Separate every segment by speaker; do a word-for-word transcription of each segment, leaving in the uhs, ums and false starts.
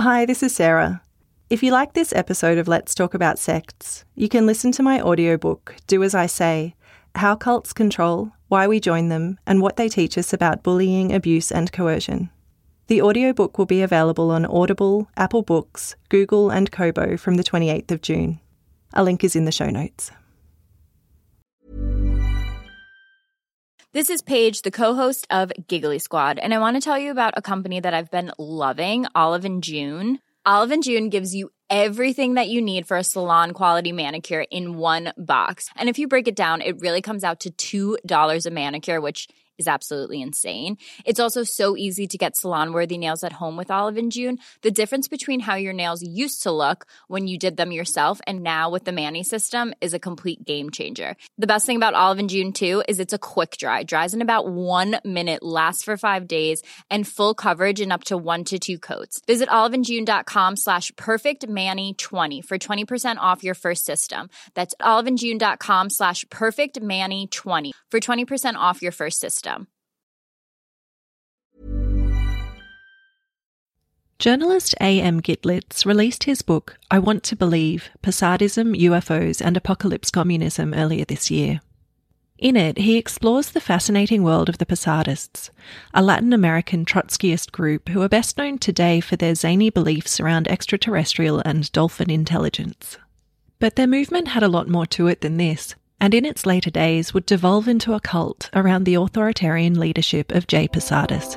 Speaker 1: Hi, this is Sarah. If you like this episode of Let's Talk About Sects, you can listen to my audiobook, Do As I Say, How Cults Control, Why We Join Them, and What They Teach Us About Bullying, Abuse and Coercion. The audiobook will be available on Audible, Apple Books, Google and Kobo from the twenty-eighth of June. A link is in the show notes.
Speaker 2: This is Paige, the co-host of Giggly Squad, and I want to tell you about a company that I've been loving, Olive and June. Olive and June gives you everything that you need for a salon-quality manicure in one box. And if you break it down, it really comes out to two dollars a manicure, which is absolutely insane. It's also so easy to get salon-worthy nails at home with Olive and June. The difference between how your nails used to look when you did them yourself and now with the Mani system is a complete game changer. The best thing about Olive and June, too, is it's a quick dry. Dries in about one minute, lasts for five days, and full coverage in up to one to two coats. Visit oliveandjune.com slash perfectmani20 for twenty percent off your first system. That's oliveandjune.com slash perfectmani20 for twenty percent off your first system.
Speaker 1: Journalist A M Gitlitz released his book, I Want to Believe, Posadism, U F Os and Apocalypse Communism earlier this year. In it, he explores the fascinating world of the Posadists, a Latin American Trotskyist group who are best known today for their zany beliefs around extraterrestrial and dolphin intelligence. But their movement had a lot more to it than this, and in its later days would devolve into a cult around the authoritarian leadership of J. Posadas.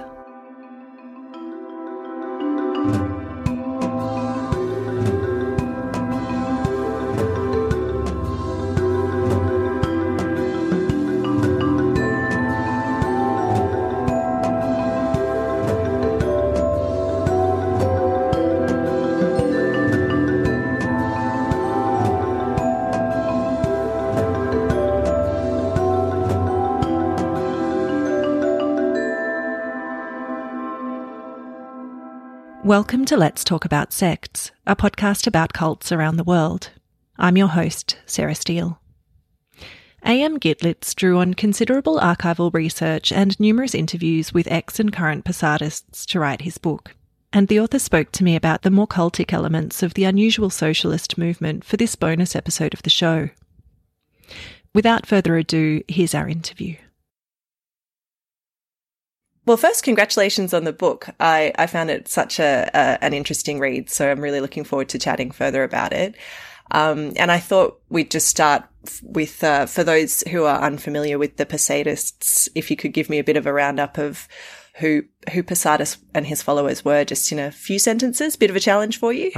Speaker 1: Welcome to Let's Talk About Sects, a podcast about cults around the world. I'm your host, Sarah Steele. A M Gitlitz drew on considerable archival research and numerous interviews with ex and current Posadists to write his book, and the author spoke to me about the more cultic elements of the unusual socialist movement for this bonus episode of the show. Without further ado, here's our interview. Well, first, congratulations on the book. I, I found it such a, a an interesting read, so I'm really looking forward to chatting further about it. Um, and I thought we'd just start with, uh, for those who are unfamiliar with the Posadists, if you could give me a bit of a roundup of who who Posadas and his followers were, just in a few sentences. Bit of a challenge for you.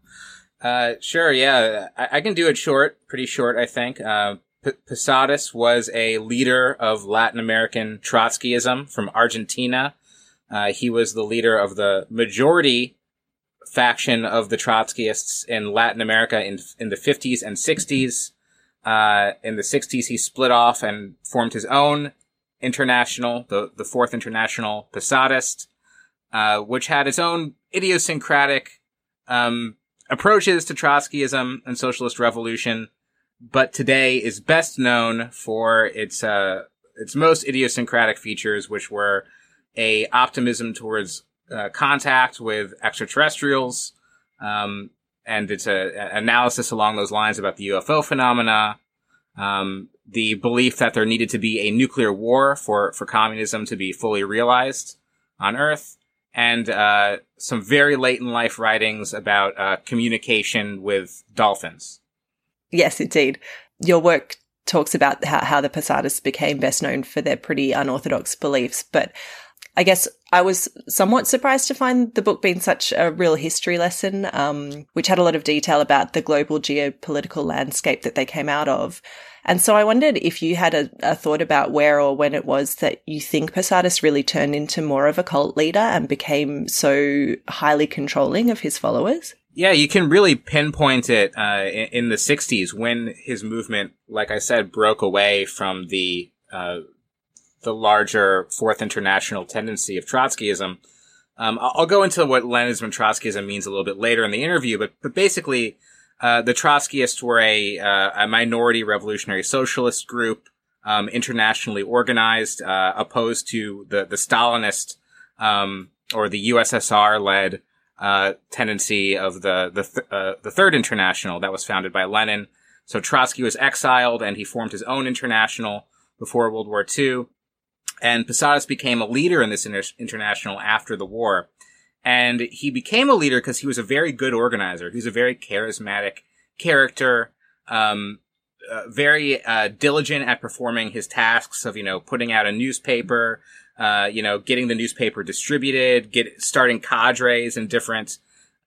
Speaker 3: uh, sure, yeah, I, I can do it short, pretty short, I think. Uh, P- Posadas was a leader of Latin American Trotskyism from Argentina. Uh, he was the leader of the majority faction of the Trotskyists in Latin America in in the fifties and sixties. Uh, in the sixties, he split off and formed his own international, the, the Fourth International Posadist, uh, which had its own idiosyncratic um, approaches to Trotskyism and socialist revolution, but today is best known for its uh its most idiosyncratic features, which were a optimism towards uh, contact with extraterrestrials, um, and its a, a analysis along those lines about the U F O phenomena, um, the belief that there needed to be a nuclear war for for communism to be fully realized on Earth, and uh some very late in life writings about uh communication with dolphins.
Speaker 1: Yes, indeed. Your work talks about how, how the Posadas became best known for their pretty unorthodox beliefs, but I guess I was somewhat surprised to find the book being such a real history lesson, um, which had a lot of detail about the global geopolitical landscape that they came out of. And so I wondered if you had a, a thought about where or when it was that you think Posadas really turned into more of a cult leader and became so highly controlling of his followers?
Speaker 3: Yeah, you can really pinpoint it uh, in, in the sixties when his movement, like I said, broke away from the uh, the larger Fourth International tendency of Trotskyism. Um, I'll, I'll go into what Leninism and Trotskyism means a little bit later in the interview, but but basically, uh, the Trotskyists were a uh, a minority revolutionary socialist group, um, internationally organized, uh, opposed to the the Stalinist um, or the U S S R led uh, tendency of the, the, th- uh, the Third International that was founded by Lenin. So Trotsky was exiled and he formed his own international before World War Two. And Posadas became a leader in this inter- international after the war. And he became a leader because he was a very good organizer. He was a very charismatic character, um, uh, very uh, diligent at performing his tasks of, you know, putting out a newspaper, uh, you know, getting the newspaper distributed, get starting cadres in different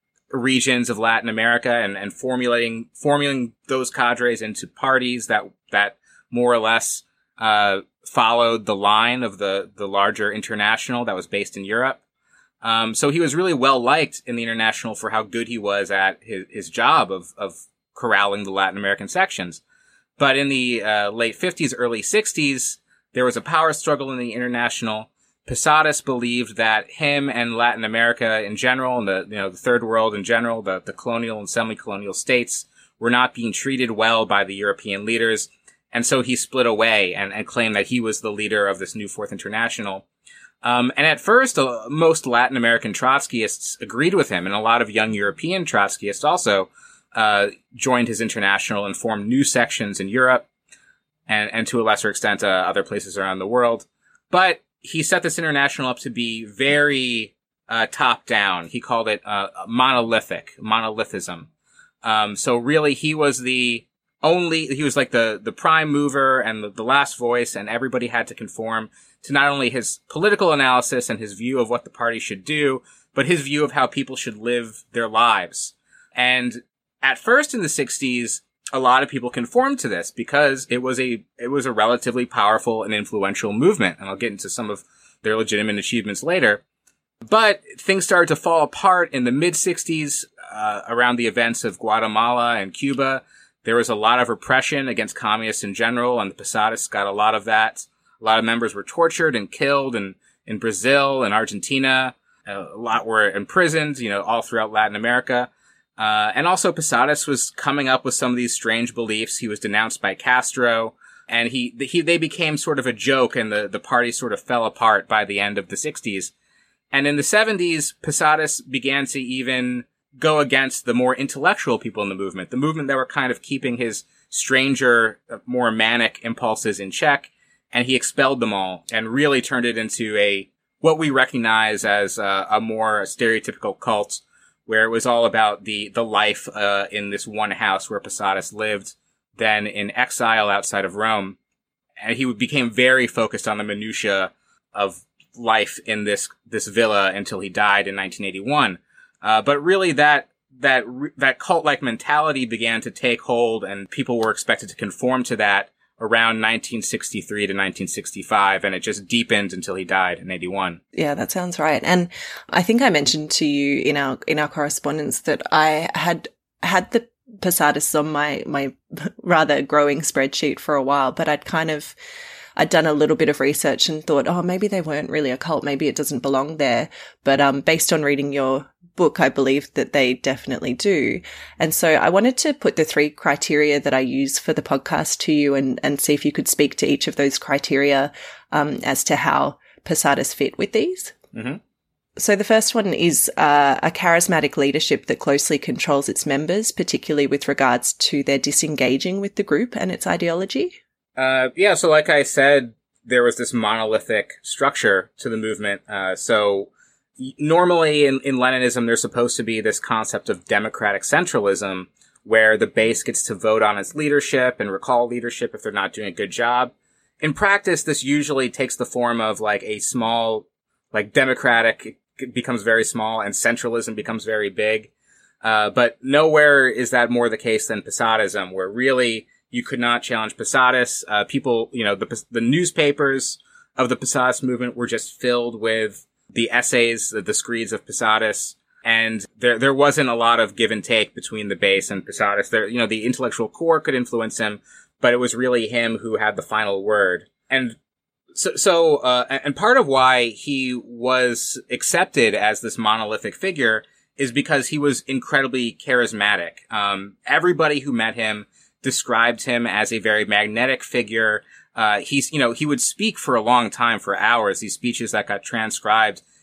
Speaker 3: regions of Latin America and, and formulating formulating those cadres into parties that that more or less uh followed the line of the the larger international that was based in Europe. Um, so he was really well liked in the international for how good he was at his, his job of of corralling the Latin American sections. But in the uh, late fifties, early sixties, there was a power struggle in the international. Posadas believed that him and Latin America in general, and the you know the third world in general, the, the colonial and semi-colonial states, were not being treated well by the European leaders, and so he split away and, and claimed that he was the leader of this new Fourth International. Um, and at first, uh, most Latin American Trotskyists agreed with him, and a lot of young European Trotskyists also uh, joined his international and formed new sections in Europe, and, and to a lesser extent, uh, other places around the world. But he set this international up to be very uh, top-down. He called it uh, monolithic, monolithism. Um, so really, he was the only, he was like the, the prime mover and the, the last voice, and everybody had to conform to not only his political analysis and his view of what the party should do, but his view of how people should live their lives. And at first in the sixties, a lot of people conformed to this because it was a, it was a relatively powerful and influential movement. And I'll get into some of their legitimate achievements later. But things started to fall apart in the mid sixties, uh, around the events of Guatemala and Cuba. There was a lot of repression against communists in general, and the Posadas got a lot of that. A lot of members were tortured and killed in, in Brazil and Argentina. A lot were imprisoned, you know, all throughout Latin America. Uh, and also Posadas was coming up with some of these strange beliefs. He was denounced by Castro, and he, he, they became sort of a joke, and the, the party sort of fell apart by the end of the sixties. And in the seventies, Posadas began to even go against the more intellectual people in the movement, the movement that were kind of keeping his stranger, more manic impulses in check, and he expelled them all and really turned it into a, what we recognize as a, a more stereotypical cult, where it was all about the, the life, uh, in this one house where Posadas lived, then in exile outside of Rome. And he became very focused on the minutiae of life in this, this villa until he died in nineteen eighty-one. Uh, but really that, that, that cult-like mentality began to take hold, and people were expected to conform to that around nineteen sixty-three to nineteen sixty-five, and it just deepened until he died in eighty-one.
Speaker 1: Yeah, that sounds right. And I think I mentioned to you in our in our correspondence that I had had the Posadas on my my rather growing spreadsheet for a while, but I'd kind of I'd done a little bit of research and thought, oh, maybe they weren't really a cult, maybe it doesn't belong there. But um, based on reading your book, I believe that they definitely do. And so I wanted to put the three criteria that I use for the podcast to you, and, and see if you could speak to each of those criteria um, as to how Posadas fit with these. Mm-hmm. So the first one is uh, a charismatic leadership that closely controls its members, particularly with regards to their disengaging with the group and its ideology.
Speaker 3: Uh, yeah, so like I said, there was this monolithic structure to the movement. Uh, so normally in, in Leninism, there's supposed to be this concept of democratic centralism, where the base gets to vote on its leadership and recall leadership if they're not doing a good job. In practice, this usually takes the form of like a small, like democratic becomes very small and centralism becomes very big. Uh, but nowhere is that more the case than Posadism, where really you could not challenge Posadas. Uh, people, you know, the, the newspapers of the Posadas movement were just filled with the essays, the, the screeds of Posadas. And there, there wasn't a lot of give and take between the base and Posadas. There, you know, the intellectual core could influence him, but it was really him who had the final word. And so, so, uh, and part of why he was accepted as this monolithic figure is because he was incredibly charismatic. Um, everybody who met him described him as a very magnetic figure. Uh, he's, you know, he would speak for a long time, for hours, these speeches that got transcribed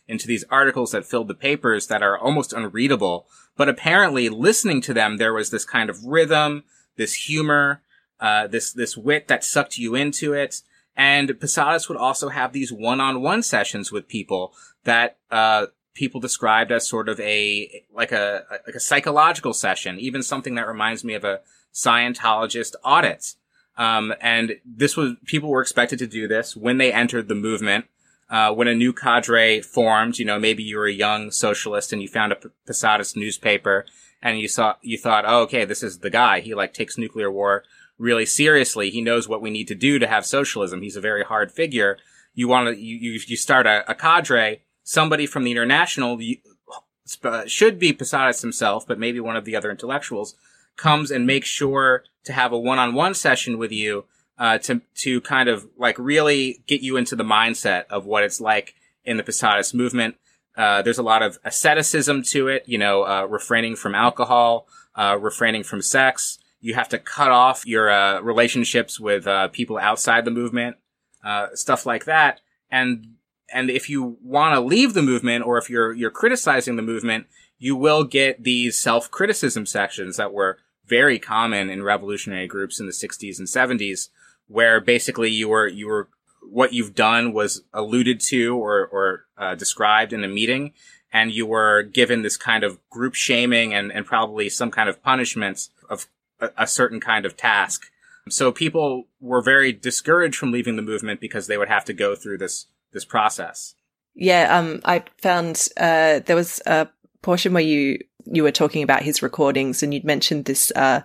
Speaker 3: into these articles that filled the papers that are almost unreadable. But apparently listening to them, there was this kind of rhythm, this humor, uh, this, this wit that sucked you into it. And Posadas would also have these one-on-one sessions with people that, uh, people described as sort of a, like a, like a psychological session, even something that reminds me of a Scientologist audit. Um, and this was, people were expected to do this when they entered the movement. Uh, when a new cadre formed, you know, maybe you were a young socialist and you found a P- Posadas newspaper and you saw, you thought, oh, okay, this is the guy. He like takes nuclear war really seriously. He knows what we need to do to have socialism. He's a very hard figure. You want to, you, you, you start a, a cadre, somebody from the International, you, uh, should be Posadas himself, but maybe one of the other intellectuals comes and makes sure to have a one-on-one session with you, uh, to, to kind of like really get you into the mindset of what it's like in the Posadas movement. Uh, there's a lot of asceticism to it, you know, uh, refraining from alcohol, uh, refraining from sex. You have to cut off your, uh, relationships with, uh, people outside the movement, uh, stuff like that. And, and if you want to leave the movement or if you're, you're criticizing the movement, you will get these self-criticism sections that were very common in revolutionary groups in the sixties and seventies, where basically you were, you were, what you've done was alluded to or, or, uh, described in a meeting, and you were given this kind of group shaming and, and probably some kind of punishments of a, a certain kind of task. So people were very discouraged from leaving the movement because they would have to go through this, this process.
Speaker 1: Yeah. Um, I found, uh, there was a portion where you, you were talking about his recordings and you'd mentioned this, uh,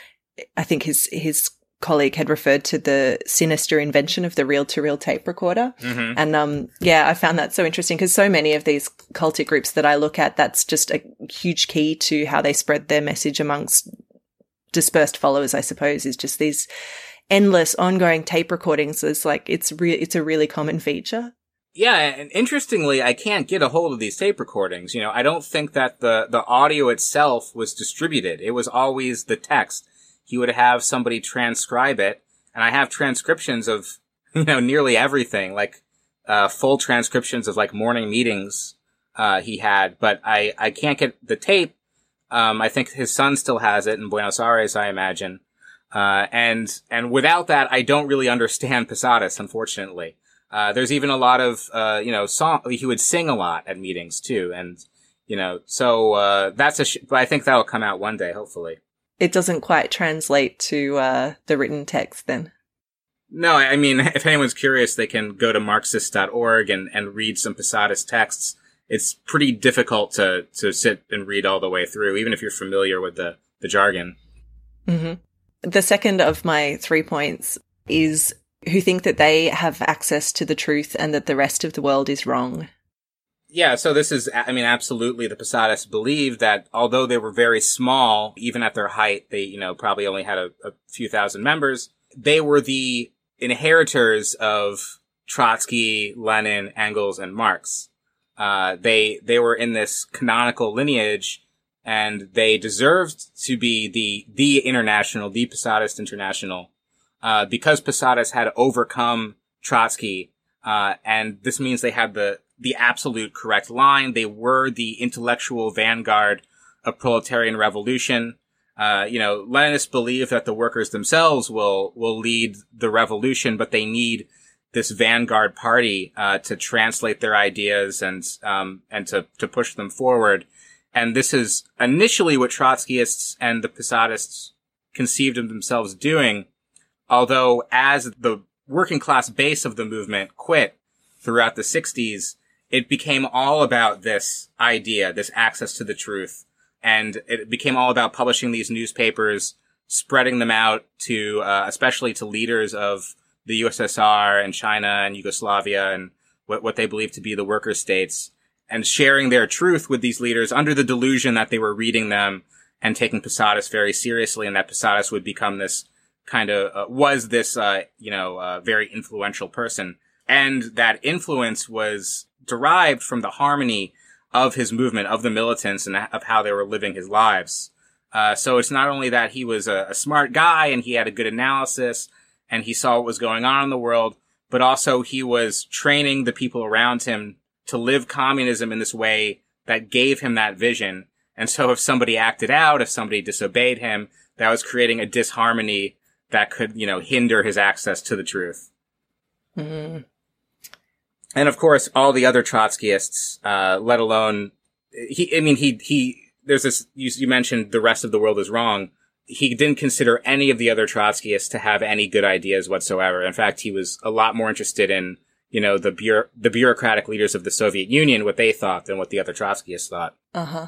Speaker 1: I think his, his colleague had referred to the sinister invention of the reel-to-reel tape recorder. Mm-hmm. And, um, yeah, I found that so interesting because so many of these cultic groups that I look at, that's just a huge key to how they spread their message amongst dispersed followers, I suppose, is just these endless ongoing tape recordings. It's like, it's re- it's a really common feature.
Speaker 3: Yeah, and interestingly, I can't get a hold of these tape recordings. You know, I don't think that the, the audio itself was distributed. It was always the text. He would have somebody transcribe it, and I have transcriptions of, you know, nearly everything, like, uh, full transcriptions of, like, morning meetings, uh, he had, but I, I can't get the tape. Um, I think his son still has it in Buenos Aires, I imagine. Uh, and, and without that, I don't really understand Posadas, unfortunately. Uh, there's even a lot of, uh, you know, song, he would sing a lot at meetings too. And, you know, so, uh, that's a, sh- but I think that'll come out one day, hopefully.
Speaker 1: It doesn't quite translate to, uh, the written text then.
Speaker 3: No, I mean, if anyone's curious, they can go to Marxist dot org and, and read some Posadas texts. It's pretty difficult to, to sit and read all the way through, even if you're familiar with the, the jargon.
Speaker 1: Mm-hmm. The second of my three points is who think that they have access to the truth and that the rest of the world is wrong.
Speaker 3: Yeah, so this is, I mean, absolutely, the Posadas believed that although they were very small, even at their height, they, you know, probably only had a, a few thousand members, they were the inheritors of Trotsky, Lenin, Engels, and Marx. Uh, they, they were in this canonical lineage, and they deserved to be the, the international, the Posadas International. Uh, because Posadas had overcome Trotsky, uh, and this means they had the, the absolute correct line. They were the intellectual vanguard of proletarian revolution. Uh, you know, Leninists believe that the workers themselves will, will lead the revolution, but they need this vanguard party, uh, to translate their ideas and, um, and to, to push them forward. And this is initially what Trotskyists and the Posadists conceived of themselves doing. Although as the working class base of the movement quit throughout the sixties, it became all about this idea, this access to the truth. And it became all about publishing these newspapers, spreading them out to, uh, especially to leaders of the U S S R and China and Yugoslavia and what, what they believed to be the worker states, and sharing their truth with these leaders under the delusion that they were reading them and taking Posadas very seriously, and that Posadas would become this kind of, uh, was this, uh, you know, uh, very influential person. And that influence was derived from the harmony of his movement, of the militants, and of how they were living his lives. Uh, so it's not only that he was a, a smart guy and he had a good analysis and he saw what was going on in the world, but also he was training the people around him to live communism in this way that gave him that vision. And so if somebody acted out, if somebody disobeyed him, that was creating a disharmony that could, you know, hinder his access to the truth.
Speaker 1: Mm.
Speaker 3: And of course, all the other Trotskyists, uh, let alone, he, I mean, he, he, there's this, you, you mentioned the rest of the world is wrong. He didn't consider any of the other Trotskyists to have any good ideas whatsoever. In fact, he was a lot more interested in, you know, the bureau- the bureaucratic leaders of the Soviet Union, what they thought, than what the other Trotskyists thought.
Speaker 1: Uh-huh.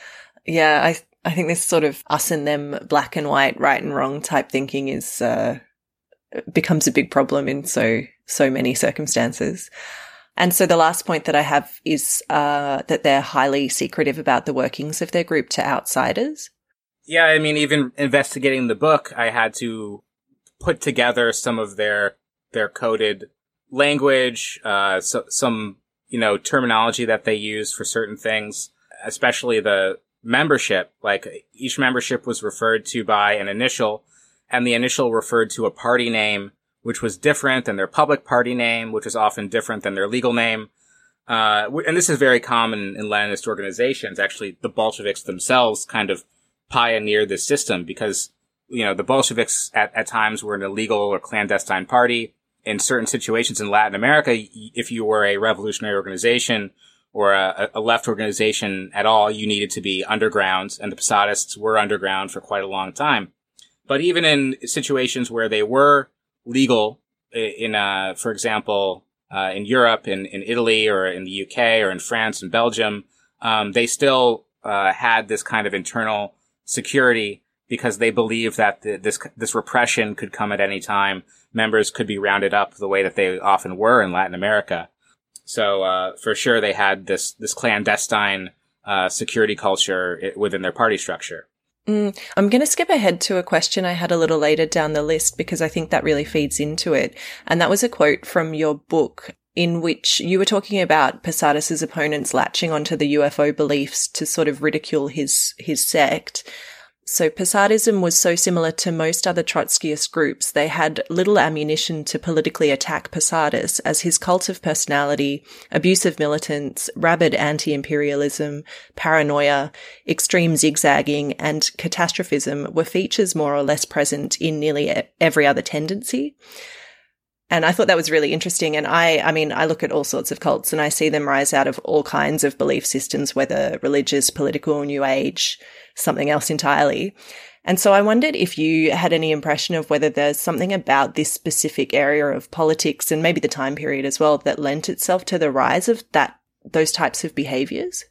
Speaker 1: Yeah, I I think this sort of us and them, black and white, right and wrong type thinking is, uh, becomes a big problem in so, so many circumstances. And so the last point that I have is, uh, that they're highly secretive about the workings of their group to outsiders.
Speaker 3: Yeah, I mean, even investigating the book, I had to put together some of their, their coded language, uh, so, some, you know, terminology that they use for certain things, especially the membership. Like, each membership was referred to by an initial, and the initial referred to a party name, which was different than their public party name, which is often different than their legal name. Uh, and this is very common in Leninist organizations. Actually, the Bolsheviks themselves kind of pioneered this system because, you know, the Bolsheviks at, at times were an illegal or clandestine party. In certain situations in Latin America, if you were a revolutionary organization or a, a left organization at all, you needed to be underground, and the Posadists were underground for quite a long time. But even in situations where they were legal, in, uh, for example, uh, in Europe, in, in Italy, or in the U K, or in France and Belgium, um, they still, uh, had this kind of internal security because they believed that the, this, this repression could come at any time. Members could be rounded up the way that they often were in Latin America. So, uh, for sure they had this, this clandestine, uh, security culture within their party structure.
Speaker 1: Mm, I'm going to skip ahead to a question I had a little later down the list because I think that really feeds into it. And that was a quote from your book in which you were talking about Posadis's opponents latching onto the U F O beliefs to sort of ridicule his, his sect. So Posadism was so similar to most other Trotskyist groups, they had little ammunition to politically attack Posadis, as his cult of personality, abusive militants, rabid anti-imperialism, paranoia, extreme zigzagging, and catastrophism were features more or less present in nearly every other tendency. And I thought that was really interesting. And I, I mean, I look at all sorts of cults and I see them rise out of all kinds of belief systems, whether religious, political, new age, something else entirely. And so I wondered if you had any impression of whether there's something about this specific area of politics and maybe the time period as well that lent itself to the rise of that, those types of behaviors.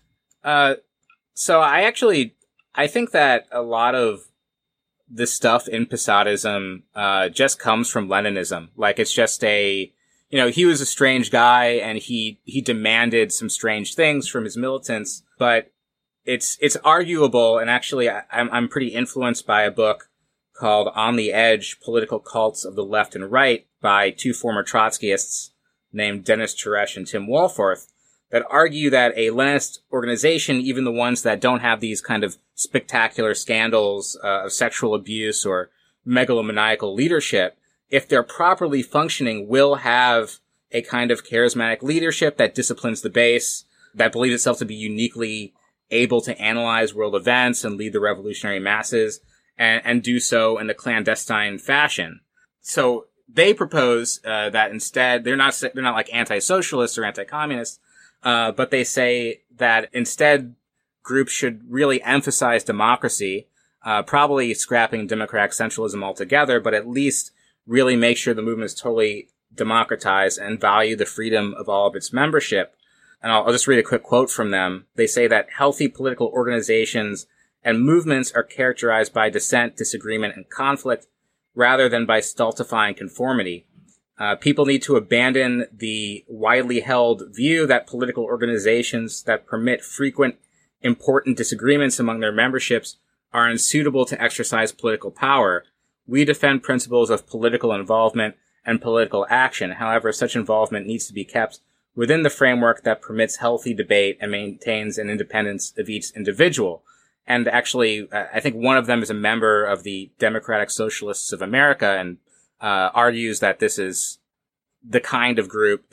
Speaker 3: Uh, so I actually, I think that a lot of the stuff in Posadism, uh, just comes from Leninism. Like, it's just a, you know, he was a strange guy and he, he demanded some strange things from his militants, but it's, it's arguable. And actually I, I'm, I'm pretty influenced by a book called On the Edge, Political Cults of the Left and Right by two former Trotskyists named Dennis Turesh and Tim Walforth, that argue that a Leninist organization, even the ones that don't have these kind of spectacular scandals uh, of sexual abuse or megalomaniacal leadership, if they're properly functioning, will have a kind of charismatic leadership that disciplines the base, that believes itself to be uniquely able to analyze world events and lead the revolutionary masses, and, and do so in a clandestine fashion. So they propose uh, that instead, they're not they're not like anti-socialists or anti-communists, uh, but they say that instead groups should really emphasize democracy, uh, probably scrapping democratic centralism altogether, but at least really make sure the movement is totally democratized and value the freedom of all of its membership. And I'll, I'll just read a quick quote from them. They say that healthy political organizations and movements are characterized by dissent, disagreement, and conflict rather than by stultifying conformity. Uh, people need to abandon the widely held view that political organizations that permit frequent, important disagreements among their memberships are unsuitable to exercise political power. We defend principles of political involvement and political action. However, such involvement needs to be kept within the framework that permits healthy debate and maintains an independence of each individual. And actually, uh, I think one of them is a member of the Democratic Socialists of America and uh, argues that this is the kind of group that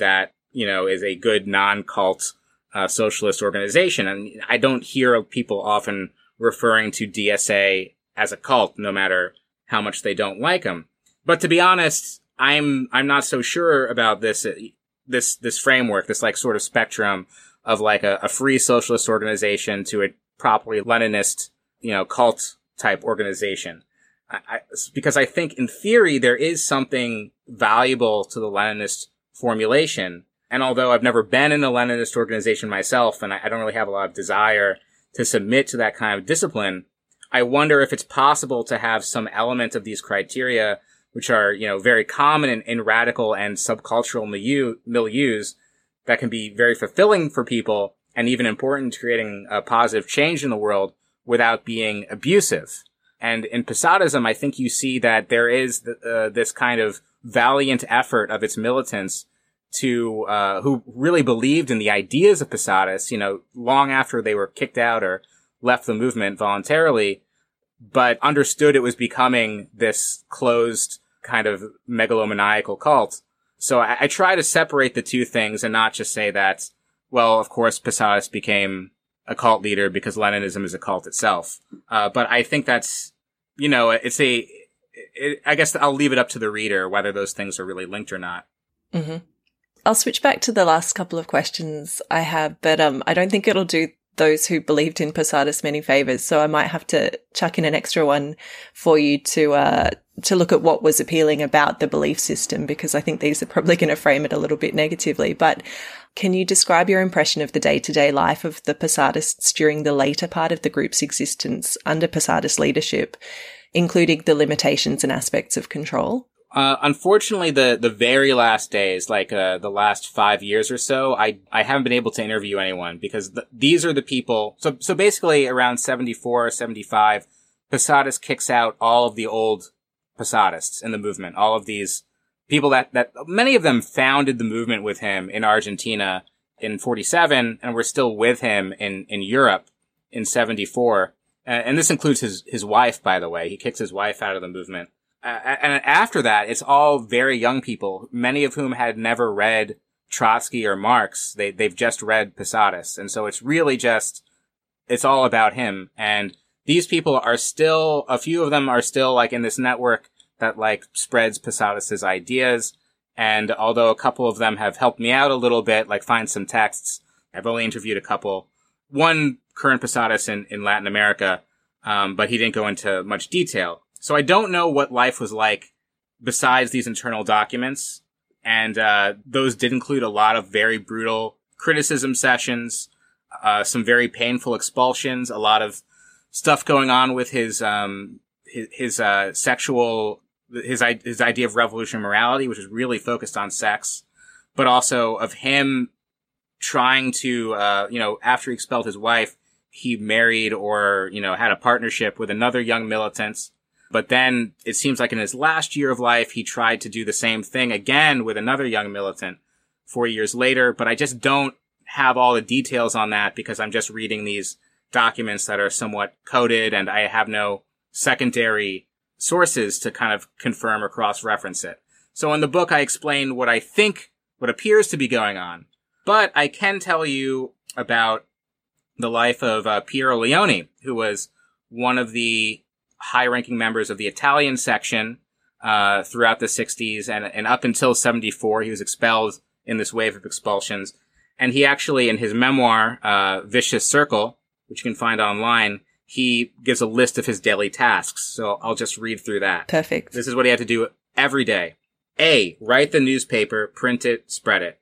Speaker 3: you know, is a good non-cult uh, socialist organization. And I don't hear people often referring to D S A as a cult, no matter how much they don't like them. But to be honest, I'm I'm not so sure about this this this framework, this like sort of spectrum of like a, a free socialist organization to a properly Leninist, you know, cult type organization. I, I, because I think in theory there is something valuable to the Leninist formulation. And although I've never been in a Leninist organization myself, and I, I don't really have a lot of desire to submit to that kind of discipline, I wonder if it's possible to have some element of these criteria, which are, you know, very common in, in radical and subcultural milieu, milieus, that can be very fulfilling for people and even important to creating a positive change in the world without being abusive. And in Posadism, I think you see that there is th- uh, this kind of valiant effort of its militants to, uh, who really believed in the ideas of Posadis, you know, long after they were kicked out or left the movement voluntarily, but understood it was becoming this closed kind of megalomaniacal cult. So I, I try to separate the two things and not just say that, well, of course, Posadis became a cult leader because Leninism is a cult itself. Uh, but I think that's, you know, it's a, it, I guess I'll leave it up to the reader whether those things are really linked or not.
Speaker 1: Mm-hmm. I'll switch back to the last couple of questions I have, but um, I don't think it'll do those who believed in Posadis many favors. So I might have to chuck in an extra one for you to uh, to look at what was appealing about the belief system, because I think these are probably going to frame it a little bit negatively. But can you describe your impression of the day-to-day life of the Posadists during the later part of the group's existence under Posadis leadership, including the limitations and aspects of control?
Speaker 3: Uh, unfortunately, the, the very last days, like, uh, the last five years or so, I, I haven't been able to interview anyone because th- these are the people. So, so basically around seventy-four, seventy-five, Posadis kicks out all of the old Posadists in the movement. All of these people that, that many of them founded the movement with him in Argentina in forty-seven and were still with him in, in Europe in seventy-four. Uh, and this includes his, his wife, by the way. He kicks his wife out of the movement. Uh, and after that, it's all very young people, many of whom had never read Trotsky or Marx. They, they've just read Posadis. And so it's really just, it's all about him. And these people are still, a few of them are still like in this network that like spreads Posadis's ideas. And although a couple of them have helped me out a little bit, like find some texts, I've only interviewed a couple. One current Posadis in, in Latin America, um, but he didn't go into much detail. So I don't know what life was like besides these internal documents. And, uh, those did include a lot of very brutal criticism sessions, uh, some very painful expulsions, a lot of stuff going on with his, um, his, his uh, sexual, his, his idea of revolutionary morality, which is really focused on sex, but also of him trying to, uh, you know, after he expelled his wife, he married or, you know, had a partnership with another young militant. But then it seems like in his last year of life, he tried to do the same thing again with another young militant four years later. But I just don't have all the details on that because I'm just reading these documents that are somewhat coded and I have no secondary sources to kind of confirm or cross-reference it. So in the book, I explain what I think, what appears to be going on. But I can tell you about the life of uh, Piero Leone, who was one of the high-ranking members of the Italian section uh throughout the sixties and, and up until seventy-four. He was expelled in this wave of expulsions. And he actually, in his memoir, uh Vicious Circle, which you can find online, he gives a list of his daily tasks. So I'll just read through that.
Speaker 1: Perfect.
Speaker 3: This is what he had to do every day. A. Write the newspaper, print it, spread it.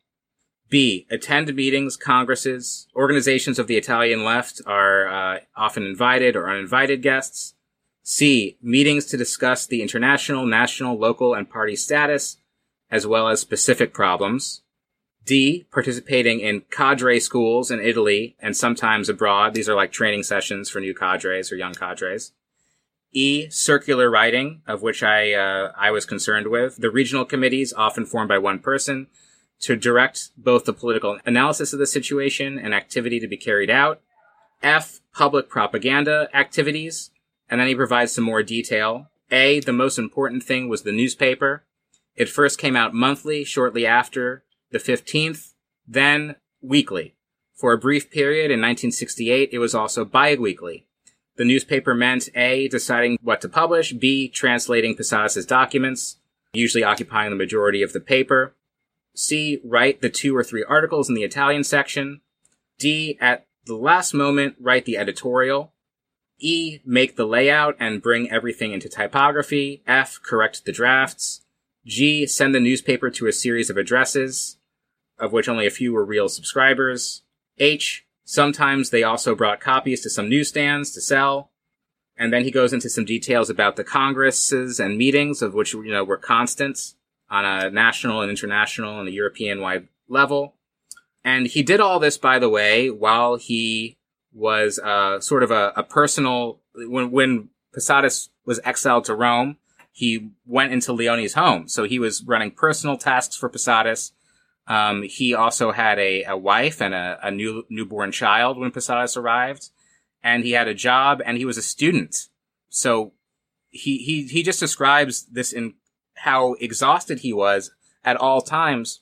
Speaker 3: B. Attend meetings, congresses. Organizations of the Italian left are uh, often invited or uninvited guests. C. Meetings to discuss the international, national, local, and party status, as well as specific problems. D. Participating in cadre schools in Italy and sometimes abroad. These are like training sessions for new cadres or young cadres. E. Circular writing, of which I uh, I was concerned with. The regional committees, often formed by one person, to direct both the political analysis of the situation and activity to be carried out. F. Public propaganda activities. And then he provides some more detail. A, the most important thing was the newspaper. It first came out monthly shortly after the fifteenth, then weekly. For a brief period in nineteen sixty-eight, it was also bi-weekly. The newspaper meant A, deciding what to publish, B, translating Posadas' documents, usually occupying the majority of the paper, C, write the two or three articles in the Italian section, D, at the last moment, write the editorial, E, make the layout and bring everything into typography, F, correct the drafts, G, send the newspaper to a series of addresses, of which only a few were real subscribers, H, sometimes they also brought copies to some newsstands to sell. And then he goes into some details about the congresses and meetings, of which, you know, were constant on a national and international and a European-wide level. And he did all this, by the way, while he was uh, sort of a, a personal... When, when Posadas was exiled to Rome, he went into Leone's home. So he was running personal tasks for Posadas. Um, he also had a, a wife and a, a new newborn child when Posadas arrived, and he had a job, and he was a student. So he he he just describes this in how exhausted he was at all times.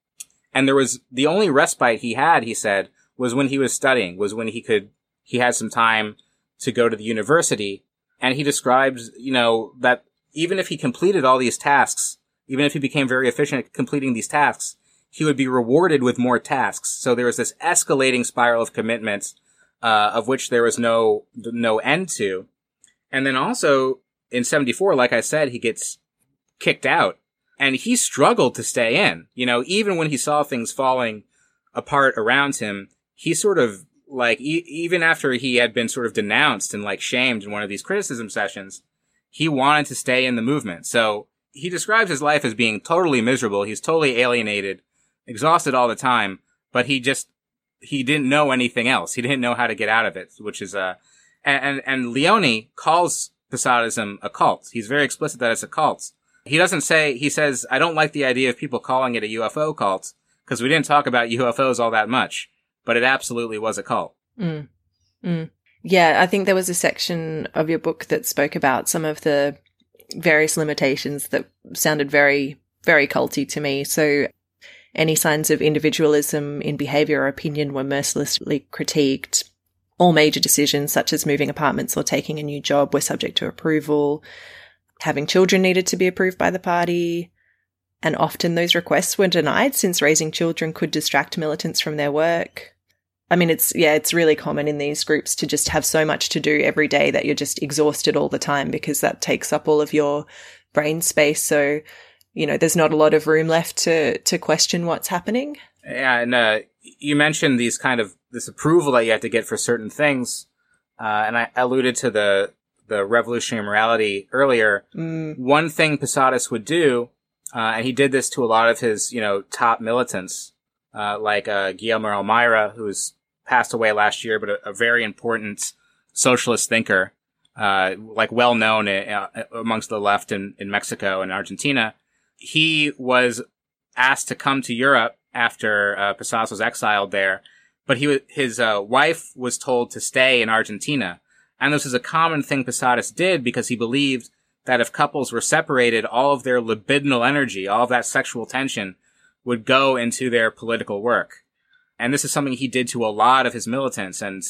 Speaker 3: And there was the only respite he had, he said, was when he was studying, was when he could he had some time to go to the university. And he describes, you know, that even if he completed all these tasks, even if he became very efficient at completing these tasks, he would be rewarded with more tasks. So there was this escalating spiral of commitments, uh, of which there was no, no end to. And then also in seventy-four, like I said, he gets kicked out, and he struggled to stay in. You know, even when he saw things falling apart around him, he sort of like, e- even after he had been sort of denounced and like shamed in one of these criticism sessions, he wanted to stay in the movement. So he describes his life as being totally miserable. He's totally alienated, exhausted all the time, but he just, he didn't know anything else. He didn't know how to get out of it, which is, uh, and, and, and Leone calls Posadism a cult. He's very explicit that it's a cult. He doesn't say, he says, I don't like the idea of people calling it a U F O cult, because we didn't talk about U F Os all that much, but it absolutely was a cult.
Speaker 1: Mm. Mm. Yeah, I think there was a section of your book that spoke about some of the various limitations that sounded very, very culty to me. So any signs of individualism in behavior or opinion were mercilessly critiqued. All major decisions, such as moving apartments or taking a new job, were subject to approval. Having children needed to be approved by the party. And often those requests were denied, since raising children could distract militants from their work. I mean, it's, yeah, it's really common in these groups to just have so much to do every day that you're just exhausted all the time, because that takes up all of your brain space. So, you know, there's not a lot of room left to, to question what's happening.
Speaker 3: Yeah. And, uh, you mentioned these kind of, this approval that you have to get for certain things. Uh, and I alluded to the, the revolutionary morality earlier.
Speaker 1: Mm.
Speaker 3: One thing Posadas would do, uh, and he did this to a lot of his, you know, top militants, uh, like, uh, Guillermo Elmira, who's passed away last year, but a, a very important socialist thinker, uh, like well known uh, amongst the left in, in Mexico and Argentina. He was asked to come to Europe after uh, Posadas was exiled there, but he was, his uh, wife was told to stay in Argentina. And this is a common thing Posadas did, because he believed that if couples were separated, all of their libidinal energy, all of that sexual tension would go into their political work. And this is something he did to a lot of his militants. And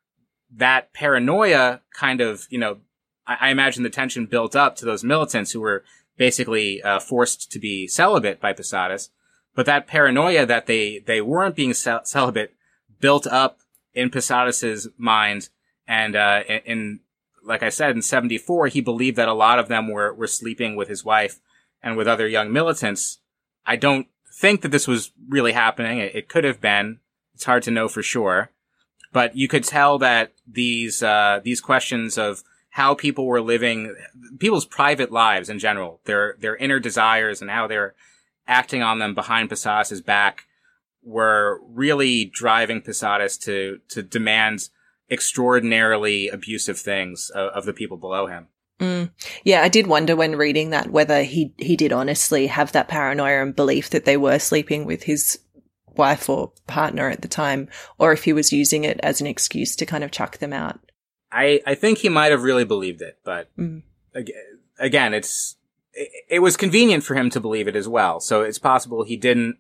Speaker 3: that paranoia kind of, you know, I, I imagine the tension built up to those militants who were basically uh, forced to be celibate by Posadas. But that paranoia that they, they weren't being cel- celibate built up in Posadas's mind. And, uh, in, in, like I said, in seventy-four, he believed that a lot of them were, were sleeping with his wife and with other young militants. I don't think that this was really happening. It, it could have been. It's hard to know for sure. But you could tell that these, uh, these questions of how people were living, people's private lives in general, their, their inner desires and how they're acting on them behind Posadas's back were really driving Posadas to, to demand extraordinarily abusive things of, of the people below him.
Speaker 1: Mm. Yeah, I did wonder when reading that whether he, he did honestly have that paranoia and belief that they were sleeping with his wife or partner at the time, or if he was using it as an excuse to kind of chuck them out.
Speaker 3: I, I think he might have really believed it, but
Speaker 1: mm.
Speaker 3: again, it's, it, it was convenient for him to believe it as well. So it's possible he didn't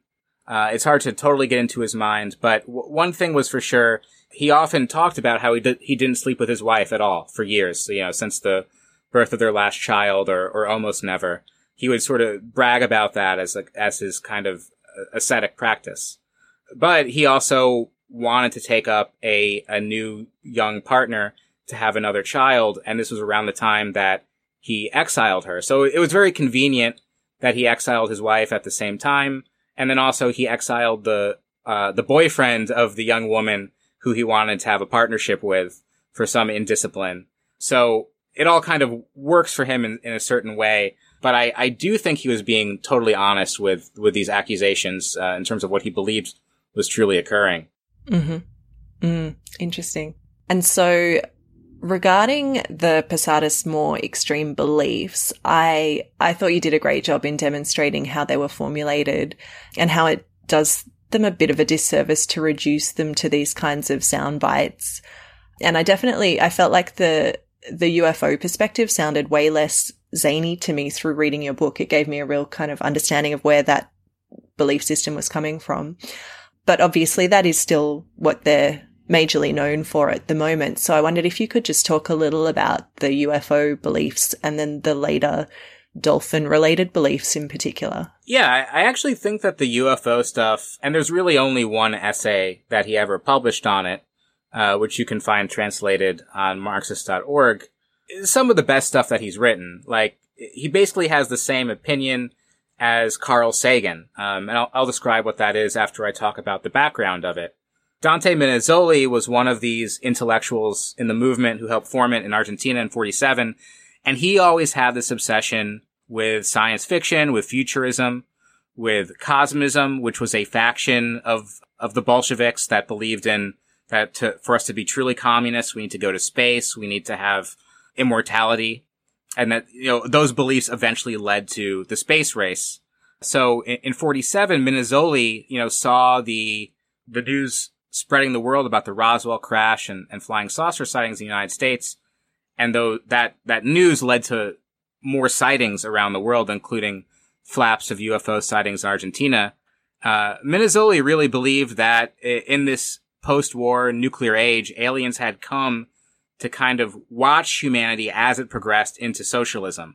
Speaker 3: Uh, it's hard to totally get into his mind, but w- one thing was for sure, he often talked about how he did, he didn't sleep with his wife at all for years, you know, since the birth of their last child, or, or almost never. He would sort of brag about that as like, as his kind of ascetic practice. But he also wanted to take up a, a new young partner to have another child, and this was around the time that he exiled her. So it was very convenient that he exiled his wife at the same time. And then also he exiled the, uh, the boyfriend of the young woman who he wanted to have a partnership with for some indiscipline. So it all kind of works for him in, in a certain way. But I, I do think he was being totally honest with, with these accusations, uh, in terms of what he believed was truly occurring.
Speaker 1: Mm-hmm. Mm, interesting. And so regarding the Posadas' more extreme beliefs, I I thought you did a great job in demonstrating how they were formulated and how it does them a bit of a disservice to reduce them to these kinds of sound bites. And I definitely, I felt like the the U F O perspective sounded way less zany to me through reading your book. It gave me a real kind of understanding of where that belief system was coming from. But obviously that is still what they're majorly known for at the moment. So I wondered if you could just talk a little about the U F O beliefs and then the later dolphin-related beliefs in particular.
Speaker 3: Yeah, I, I actually think that the U F O stuff, and there's really only one essay that he ever published on it, uh, which you can find translated on Marxist dot org, is some of the best stuff that he's written. Like, he basically has the same opinion as Carl Sagan, um, and I'll, I'll describe what that is after I talk about the background of it. Dante Minnezzoli was one of these intellectuals in the movement who helped form it in Argentina in forty-seven. And he always had this obsession with science fiction, with futurism, with cosmism, which was a faction of, of the Bolsheviks that believed in that to, for us to be truly communists, we need to go to space, we need to have immortality. And that, you know, those beliefs eventually led to the space race. So in, in forty-seven, Minnezzoli, you know, saw the, the news spreading the world about the Roswell crash and, and flying saucer sightings in the United States. And though that, that news led to more sightings around the world, including flaps of U F O sightings in Argentina, uh, Minnezzoli really believed that in this post-war nuclear age, aliens had come to kind of watch humanity as it progressed into socialism.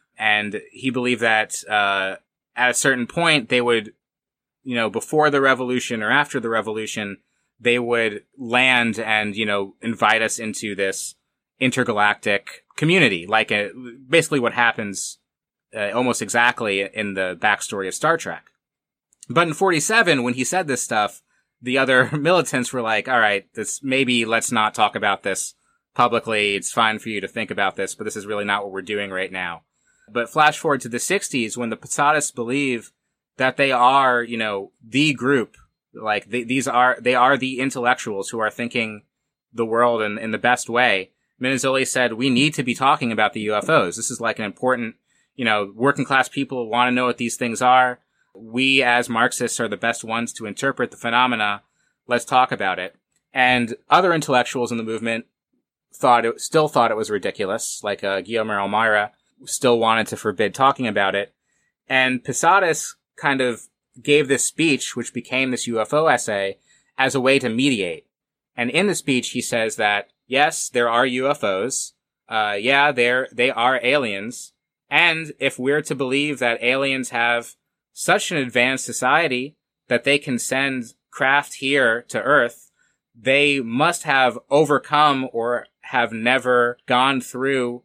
Speaker 3: And he believed that, uh, at a certain point, they would, you know, before the revolution or after the revolution, they would land and, you know, invite us into this intergalactic community, like a, basically what happens uh, almost exactly in the backstory of Star Trek. But in forty-seven, when he said this stuff, the other militants were like, all right, this, maybe let's not talk about this publicly. It's fine for you to think about this, but this is really not what we're doing right now. But flash forward to the sixties, when the Posadas believe that they are, you know, the group, like they, these are, they are the intellectuals who are thinking the world in, in the best way. Minnezzoli said, we need to be talking about the U F Os. This is like an important, you know, working class people want to know what these things are. We as Marxists are the best ones to interpret the phenomena. Let's talk about it. And other intellectuals in the movement thought it, still thought it was ridiculous, like uh, Guillermo Elmira still wanted to forbid talking about it. And Posadas kind of gave this speech, which became this U F O essay, as a way to mediate. And in the speech, he says that, yes, there are U F Os. Uh, yeah, they're, they are aliens. And if we're to believe that aliens have such an advanced society that they can send craft here to Earth, they must have overcome or have never gone through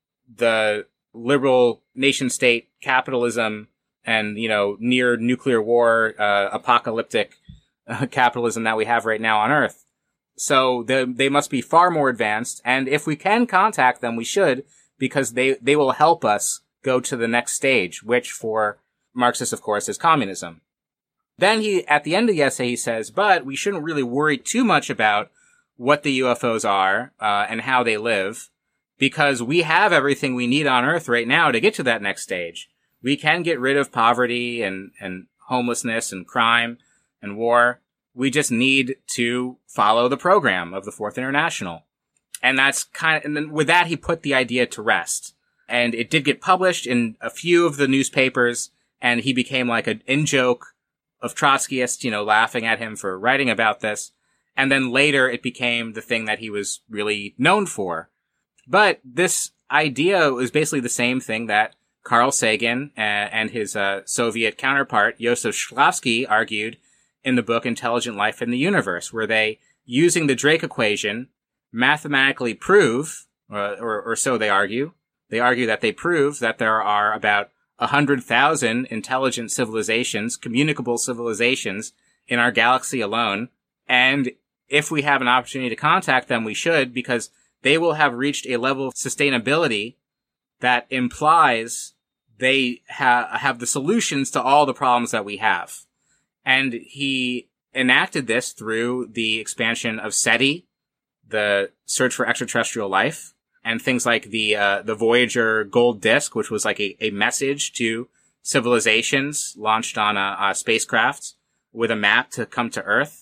Speaker 3: the liberal nation state capitalism and, you know, near nuclear war, uh, apocalyptic uh, capitalism that we have right now on Earth. So they, they must be far more advanced. And if we can contact them, we should, because they, they will help us go to the next stage, which for Marxists, of course, is communism. Then he, at the end of the essay, he says, but we shouldn't really worry too much about what the U F Os are, uh, and how they live, because we have everything we need on Earth right now to get to that next stage. We can get rid of poverty and, and homelessness and crime and war. We just need to follow the program of the Fourth International. And that's kind of, and then with that, he put the idea to rest. And it did get published in a few of the newspapers, and he became like an in-joke of Trotskyists, you know, laughing at him for writing about this. And then later it became the thing that he was really known for. But this idea was basically the same thing that Carl Sagan and, and his uh, Soviet counterpart, Joseph Shklovsky, argued in the book Intelligent Life in the Universe, where they, using the Drake equation, mathematically prove, or, or, or so they argue, they argue that they prove that there are about one hundred thousand intelligent civilizations, communicable civilizations, in our galaxy alone. And if we have an opportunity to contact them, we should, because they will have reached a level of sustainability that implies they ha- have the solutions to all the problems that we have. And he enacted this through the expansion of SETI, the search for extraterrestrial life, and things like the uh, the Voyager gold disc, which was like a, a message to civilizations launched on a, a spacecraft with a map to come to Earth.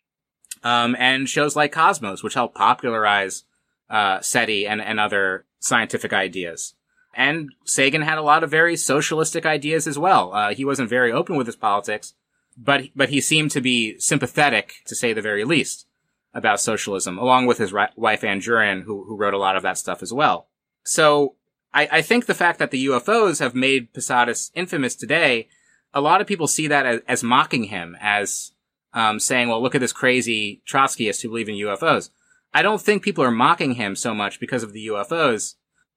Speaker 3: Um, and shows like Cosmos, which helped popularize uh, SETI and, and other scientific ideas. And Sagan had a lot of very socialistic ideas as well. Uh, he wasn't very open with his politics, but but he seemed to be sympathetic, to say the very least, about socialism, along with his ri- wife Ann Jurin, who who wrote a lot of that stuff as well. So I, I think the fact that the U F Os have made Posadas infamous today, a lot of people see that as, as mocking him, as um, saying, well, look at this crazy Trotskyist who believe in U F Os. I don't think people are mocking him so much because of the U F Os.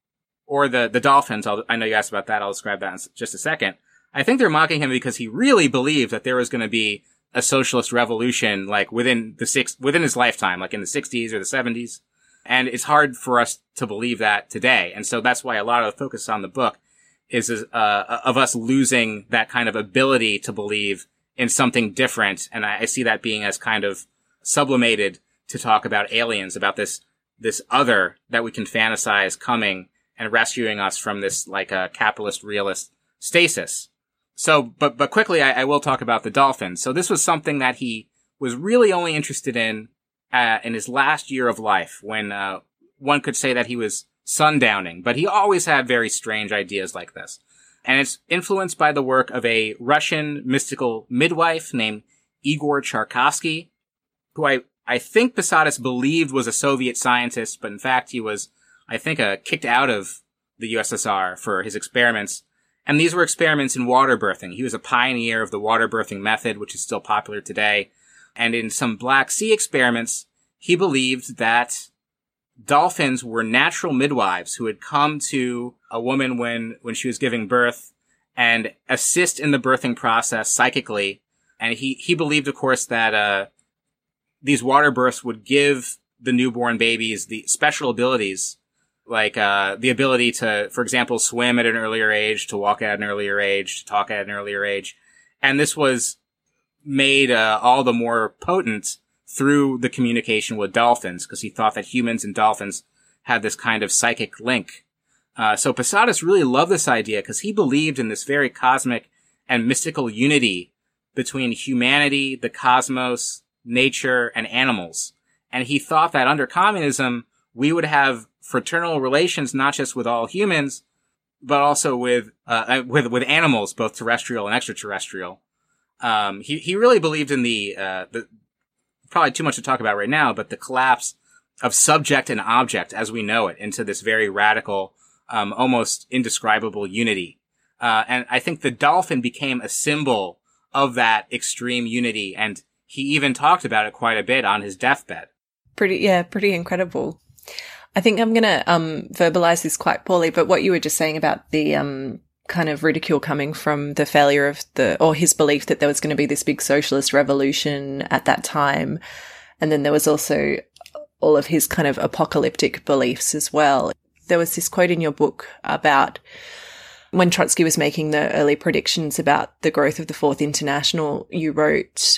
Speaker 3: Or the, the dolphins. I'll, I know you asked about that. I'll describe that in just a second. I think they're mocking him because he really believed that there was going to be a socialist revolution, like within the six, within his lifetime, like in the sixties or the seventies. And it's hard for us to believe that today. And so that's why a lot of the focus on the book is, uh, of us losing that kind of ability to believe in something different. And I, I see that being as kind of sublimated to talk about aliens, about this, this other that we can fantasize coming and rescuing us from this, like, a uh, capitalist realist stasis. So, but, but quickly, I, I will talk about the dolphins. So this was something that he was really only interested in, uh, in his last year of life, when, uh, one could say that he was sundowning, but he always had very strange ideas like this. And it's influenced by the work of a Russian mystical midwife named Igor Charkovsky, who I, I think Posadas believed was a Soviet scientist, but in fact he was, I think, uh, kicked out of the U S S R for his experiments. And these were experiments in water birthing. He was a pioneer of the water birthing method, which is still popular today. And in some Black Sea experiments, he believed that dolphins were natural midwives who had come to a woman when, when she was giving birth and assist in the birthing process psychically. And he, he believed, of course, that, uh, these water births would give the newborn babies the special abilities, like, uh, the ability to, for example, swim at an earlier age, to walk at an earlier age, to talk at an earlier age. And this was made, uh, all the more potent through the communication with dolphins, because he thought that humans and dolphins had this kind of psychic link. Uh, so Posadas really loved this idea because he believed in this very cosmic and mystical unity between humanity, the cosmos, nature, and animals. And he thought that under communism, we would have fraternal relations, not just with all humans, but also with, uh, with, with animals, both terrestrial and extraterrestrial. Um, he, he really believed in the, uh, the, probably too much to talk about right now, but the collapse of subject and object as we know it into this very radical, um, almost indescribable unity. Uh, and I think the dolphin became a symbol of that extreme unity. And he even talked about it quite a bit on his deathbed.
Speaker 1: Pretty, yeah, pretty incredible. I think I'm going to um verbalize this quite poorly, but what you were just saying about the um kind of ridicule coming from the failure of the, or his belief that there was going to be this big socialist revolution at that time. And then there was also all of his kind of apocalyptic beliefs as well. There was this quote in your book about when Trotsky was making the early predictions about the growth of the Fourth International. You wrote,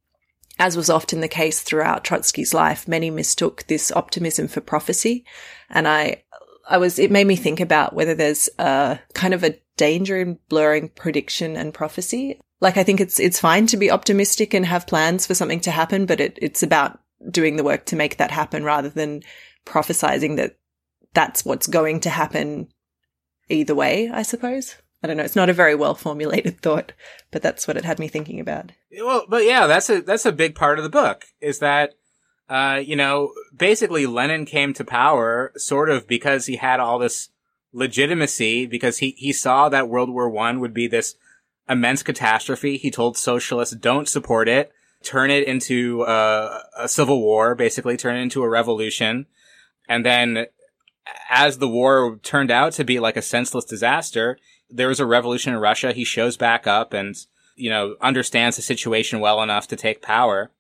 Speaker 1: as was often the case throughout Trotsky's life, many mistook this optimism for prophecy. And I, I was, it made me think about whether there's a kind of a danger in blurring prediction and prophecy. Like, I think it's, it's fine to be optimistic and have plans for something to happen, but it, it's about doing the work to make that happen rather than prophesizing that that's what's going to happen either way, I suppose. I don't know. It's not a very well formulated thought, but that's what it had me thinking about.
Speaker 3: Well, but yeah, that's a, that's a big part of the book is that, uh, you know, basically Lenin came to power sort of because he had all this legitimacy because he, he saw that World War One would be this immense catastrophe. He told socialists, don't support it, turn it into a, a civil war, basically turn it into a revolution. And then as the war turned out to be like a senseless disaster, there was a revolution in Russia. He shows back up and, you know, understands the situation well enough to take power.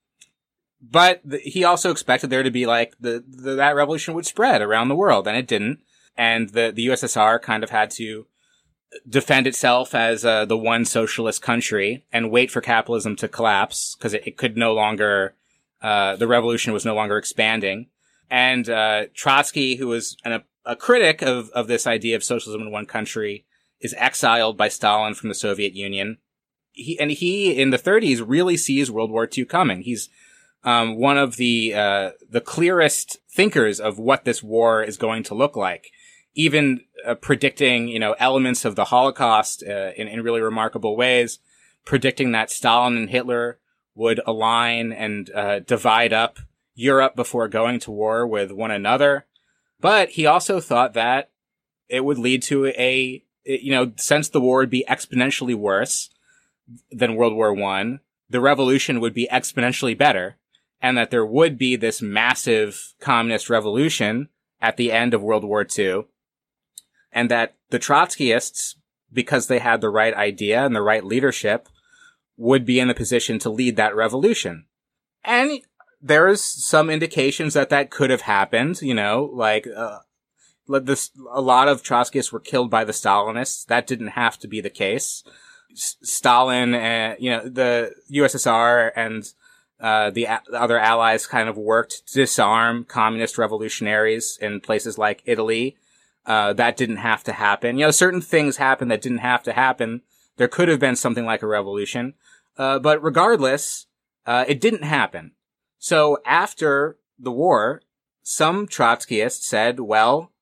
Speaker 3: But th- he also expected there to be like the, the that revolution would spread around the world, and it didn't. And the, the U S S R kind of had to defend itself as uh, the one socialist country and wait for capitalism to collapse because it, it could no longer, uh, the revolution was no longer expanding. And uh, Trotsky, who was an, a, a critic of, of this idea of socialism in one country, is exiled by Stalin from the Soviet Union. He, and he, in the thirties, really sees World War Two coming. He's um, one of the uh, the clearest thinkers of what this war is going to look like. Even uh, predicting, you know, elements of the Holocaust uh, in, in really remarkable ways, predicting that Stalin and Hitler would align and uh, divide up Europe before going to war with one another. But he also thought that it would lead to a, you know, since the war would be exponentially worse than World War One, the revolution would be exponentially better, and that there would be this massive communist revolution at the end of World War Two. And that the Trotskyists, because they had the right idea and the right leadership, would be in the position to lead that revolution. And there is some indications that that could have happened, you know, like, uh, this, a lot of Trotskyists were killed by the Stalinists. That didn't have to be the case. S- Stalin, uh, you know, the U S S R and, uh, the, a- the other allies kind of worked to disarm communist revolutionaries in places like Italy. Uh, that didn't have to happen. You know, certain things happened that didn't have to happen. There could have been something like a revolution. Uh, but regardless, uh, it didn't happen. So after the war, some Trotskyists said, well,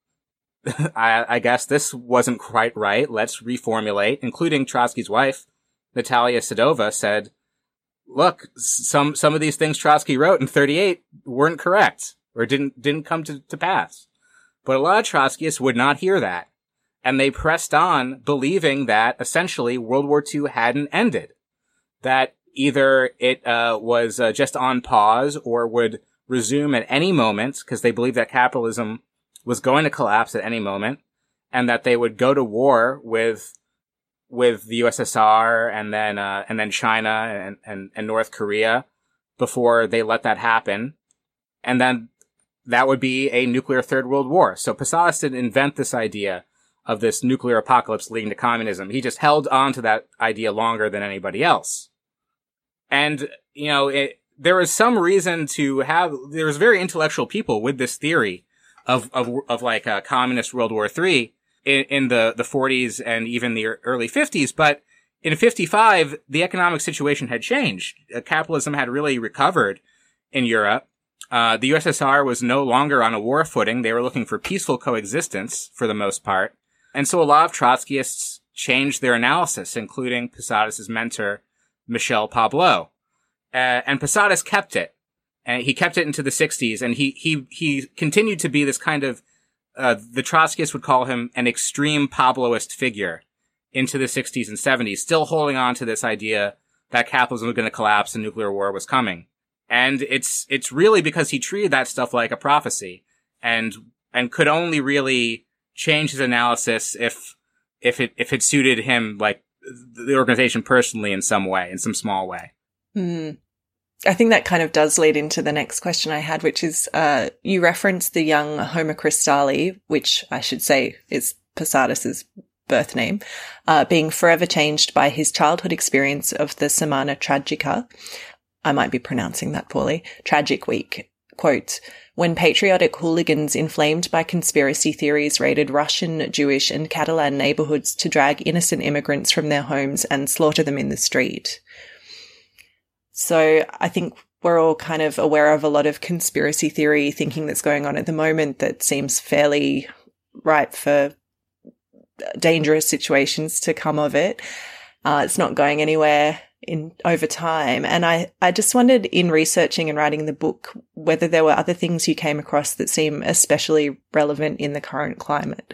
Speaker 3: I, I guess this wasn't quite right. Let's reformulate, including Trotsky's wife, Natalia Sedova, said, look, some, some of these things Trotsky wrote in thirty-eight weren't correct or didn't, didn't come to, to pass. But a lot of Trotskyists would not hear that. And they pressed on believing that essentially World War Two hadn't ended. That either it, uh, was uh, just on pause or would resume at any moment because they believed that capitalism was going to collapse at any moment, and that they would go to war with, with the U S S R and then, uh, and then China and, and, and North Korea before they let that happen. And then that would be a nuclear third world war. So Posadas didn't invent this idea of this nuclear apocalypse leading to communism. He just held on to that idea longer than anybody else. And, you know, it, there was some reason to have, there was very intellectual people with this theory of, of, of like a communist World War Three in, in the, the forties and even the early fifties. But in fifty-five, the economic situation had changed. Capitalism had really recovered in Europe. Uh, the U S S R was no longer on a war footing. They were looking for peaceful coexistence for the most part. And so a lot of Trotskyists changed their analysis, including Posadas' mentor, Michel Pablo. Uh, and Posadas kept it. And he kept it into the sixties. And he, he, he continued to be this kind of, uh, the Trotskyists would call him an extreme Pabloist figure into the sixties and seventies, still holding on to this idea that capitalism was going to collapse and nuclear war was coming. And it's, it's really because he treated that stuff like a prophecy and, and could only really change his analysis if, if it, if it suited him, like the organization personally in some way, in some small way.
Speaker 1: Hmm. I think that kind of does lead into the next question I had, which is, uh, you referenced the young Homer Cristali, which I should say is Posadas's birth name, uh, being forever changed by his childhood experience of the Semana Tragica. I might be pronouncing that poorly. Tragic Week. Quote, when patriotic hooligans inflamed by conspiracy theories raided Russian, Jewish and Catalan neighborhoods to drag innocent immigrants from their homes and slaughter them in the street. So I think we're all kind of aware of a lot of conspiracy theory thinking that's going on at the moment that seems fairly ripe for dangerous situations to come of it. Uh, it's not going anywhere in over time. And I, I just wondered, in researching and writing the book, whether there were other things you came across that seem especially relevant in the current climate.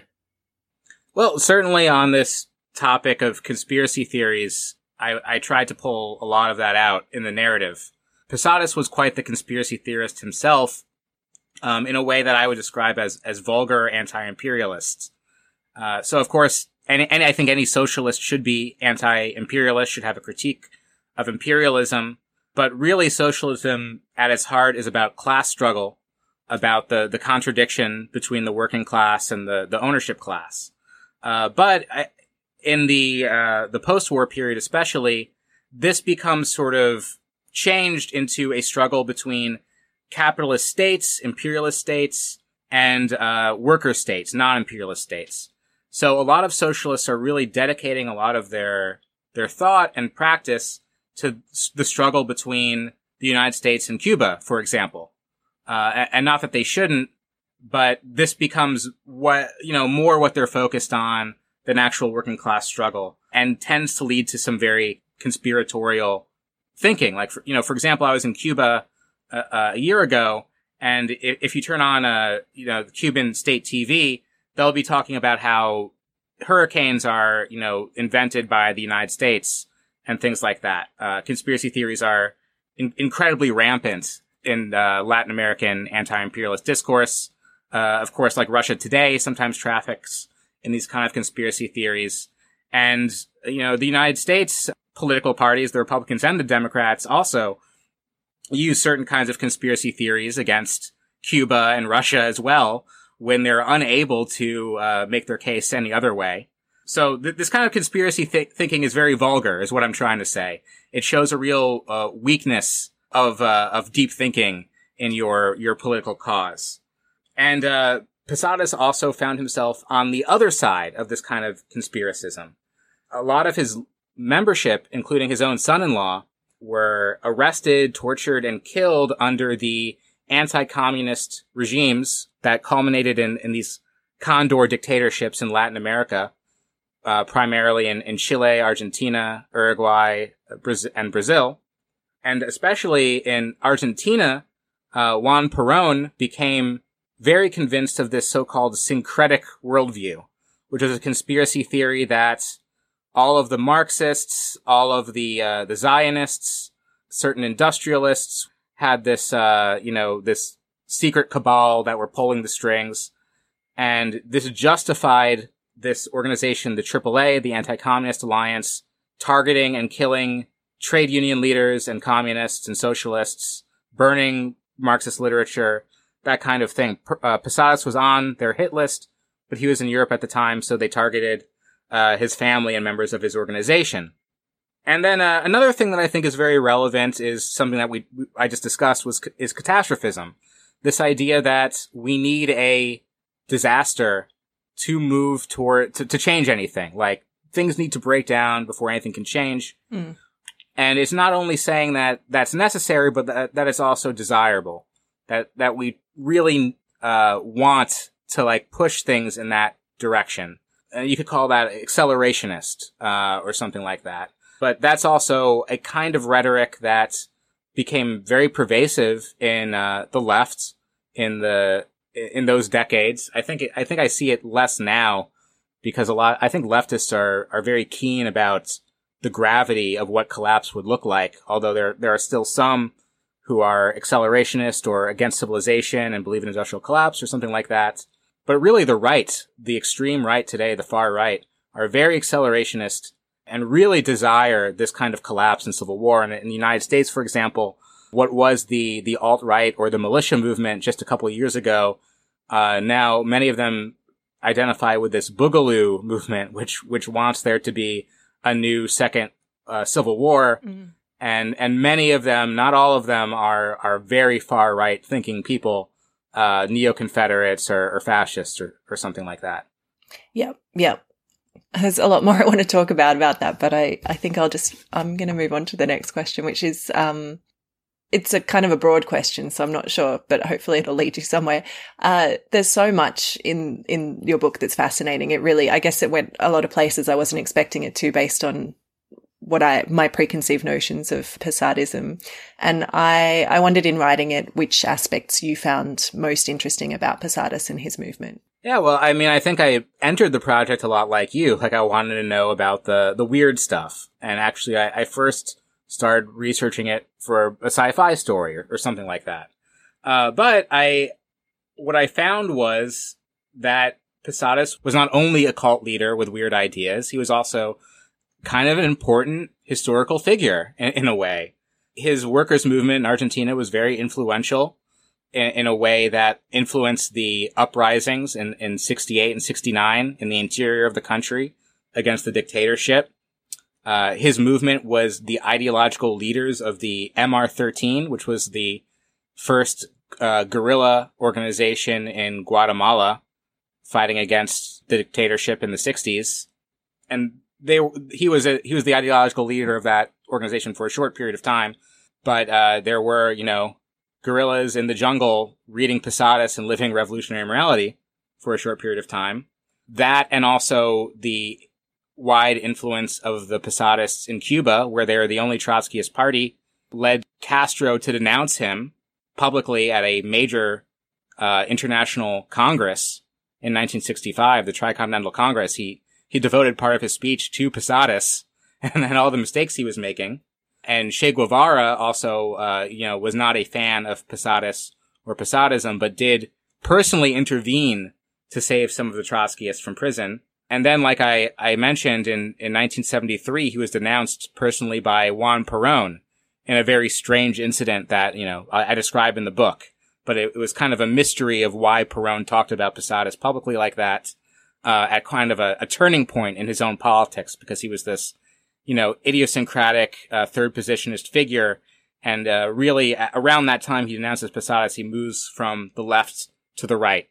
Speaker 3: Well, certainly on this topic of conspiracy theories, I, I tried to pull a lot of that out in the narrative. Posadas was quite the conspiracy theorist himself, um, in a way that I would describe as, as vulgar anti-imperialist. Uh, so of course, and, and I think any socialist should be anti-imperialist, should have a critique of imperialism. But really, socialism at its heart is about class struggle, about the, the contradiction between the working class and the, the ownership class. Uh, but I, in the, uh, the post-war period especially, this becomes sort of changed into a struggle between capitalist states, imperialist states, and, uh, worker states, non-imperialist states. So a lot of socialists are really dedicating a lot of their, their thought and practice to the struggle between the United States and Cuba, for example. Uh, and not that they shouldn't, but this becomes what, you know, more what they're focused on than actual working class struggle, and tends to lead to some very conspiratorial thinking. Like, for, you know, for example, I was in Cuba uh, uh, a year ago, and if, if you turn on, uh, you know, the Cuban state T V, they'll be talking about how hurricanes are, you know, invented by the United States and things like that. Uh, conspiracy theories are in- incredibly rampant in uh, Latin American anti-imperialist discourse. Uh, of course, like Russia today sometimes traffics in these kind of conspiracy theories. And, you know, the United States political parties, the Republicans and the Democrats, also use certain kinds of conspiracy theories against Cuba and Russia as well, when they're unable to uh, make their case any other way. So th- this kind of conspiracy th- thinking is very vulgar, is what I'm trying to say. It shows a real uh, weakness of uh, of deep thinking in your your political cause. And uh Posadas also found himself on the other side of this kind of conspiracism. A lot of his membership, including his own son-in-law, were arrested, tortured, and killed under the anti-communist regimes that culminated in, in these condor dictatorships in Latin America, uh, primarily in, in Chile, Argentina, Uruguay, Braz- and Brazil. And especially in Argentina, uh, Juan Perón became very convinced of this so-called syncretic worldview, which is a conspiracy theory that all of the Marxists, all of the, uh, the Zionists, certain industrialists had this, uh, you know, this secret cabal that were pulling the strings. And this justified this organization, the triple A, the Anti-Communist Alliance, targeting and killing trade union leaders and communists and socialists, burning Marxist literature, that kind of thing. Uh, Posadas was on their hit list, but he was in Europe at the time, so they targeted uh, his family and members of his organization. And then uh, another thing that I think is very relevant is something that we I just discussed was is catastrophism. This idea that we need a disaster to move toward to, to change anything. Like, things need to break down before anything can change. Mm. And it's not only saying that that's necessary, but that, that it's also desirable. That, that we really, uh, want to, like, push things in that direction. Uh, you could call that accelerationist, uh, or something like that. But that's also a kind of rhetoric that became very pervasive in, uh, the left in the, in those decades. I think, it, I think I see it less now because a lot, I think leftists are, are very keen about the gravity of what collapse would look like. Although there, there are still some who are accelerationist or against civilization and believe in industrial collapse or something like that. But really the right, the extreme right today, the far right, are very accelerationist and really desire this kind of collapse and civil war. And in the United States, for example, what was the, the alt-right or the militia movement just a couple of years ago, uh, now many of them identify with this Boogaloo movement, which, which wants there to be a new second, uh, civil war. Mm. And, and many of them, not all of them, are, are very far right thinking people, uh, neo-Confederates or, or fascists or, or something like that.
Speaker 1: Yep. Yep. There's a lot more I want to talk about about that, but I, I think I'll just, I'm going to move on to the next question, which is, um, it's a kind of a broad question, so I'm not sure, but hopefully it'll lead you somewhere. Uh, there's so much in, in your book that's fascinating. It really, I guess it went a lot of places I wasn't expecting it to based on what I, my preconceived notions of Posadism. And I, I wondered in writing it, which aspects you found most interesting about Posadis and his movement.
Speaker 3: Yeah, well, I mean, I think I entered the project a lot like you. Like, I wanted to know about the, the weird stuff. And actually, I, I first started researching it for a sci-fi story or, or something like that. Uh, but I, what I found was that Posadis was not only a cult leader with weird ideas, he was also kind of an important historical figure in, in a way. His workers' movement in Argentina was very influential in, in a way that influenced the uprisings in, in sixty-eight and sixty-nine in the interior of the country against the dictatorship. Uh, his movement was the ideological leaders of the M R thirteen, which was the first uh, guerrilla organization in Guatemala fighting against the dictatorship in the sixties. And they, he was a, he was the ideological leader of that organization for a short period of time. But, uh, there were, you know, guerrillas in the jungle reading Posadis and living revolutionary morality for a short period of time. That, and also the wide influence of the Posadists in Cuba, where they're the only Trotskyist party, led Castro to denounce him publicly at a major uh, international congress in nineteen sixty-five, the Tricontinental Congress. He he devoted part of his speech to Posadis and then all the mistakes he was making. And Che Guevara also, uh, you know, was not a fan of Posadis or Posadism, but did personally intervene to save some of the Trotskyists from prison. And then, like I, I mentioned, in, in nineteen seventy-three, he was denounced personally by Juan Perón in a very strange incident that, you know, I, I describe in the book. But it, it was kind of a mystery of why Perón talked about Posadis publicly like that, uh, at kind of a, a turning point in his own politics, because he was this, you know, idiosyncratic, uh, third positionist figure. And, uh, really, around that time he denounces Posadis, he moves from the left to the right.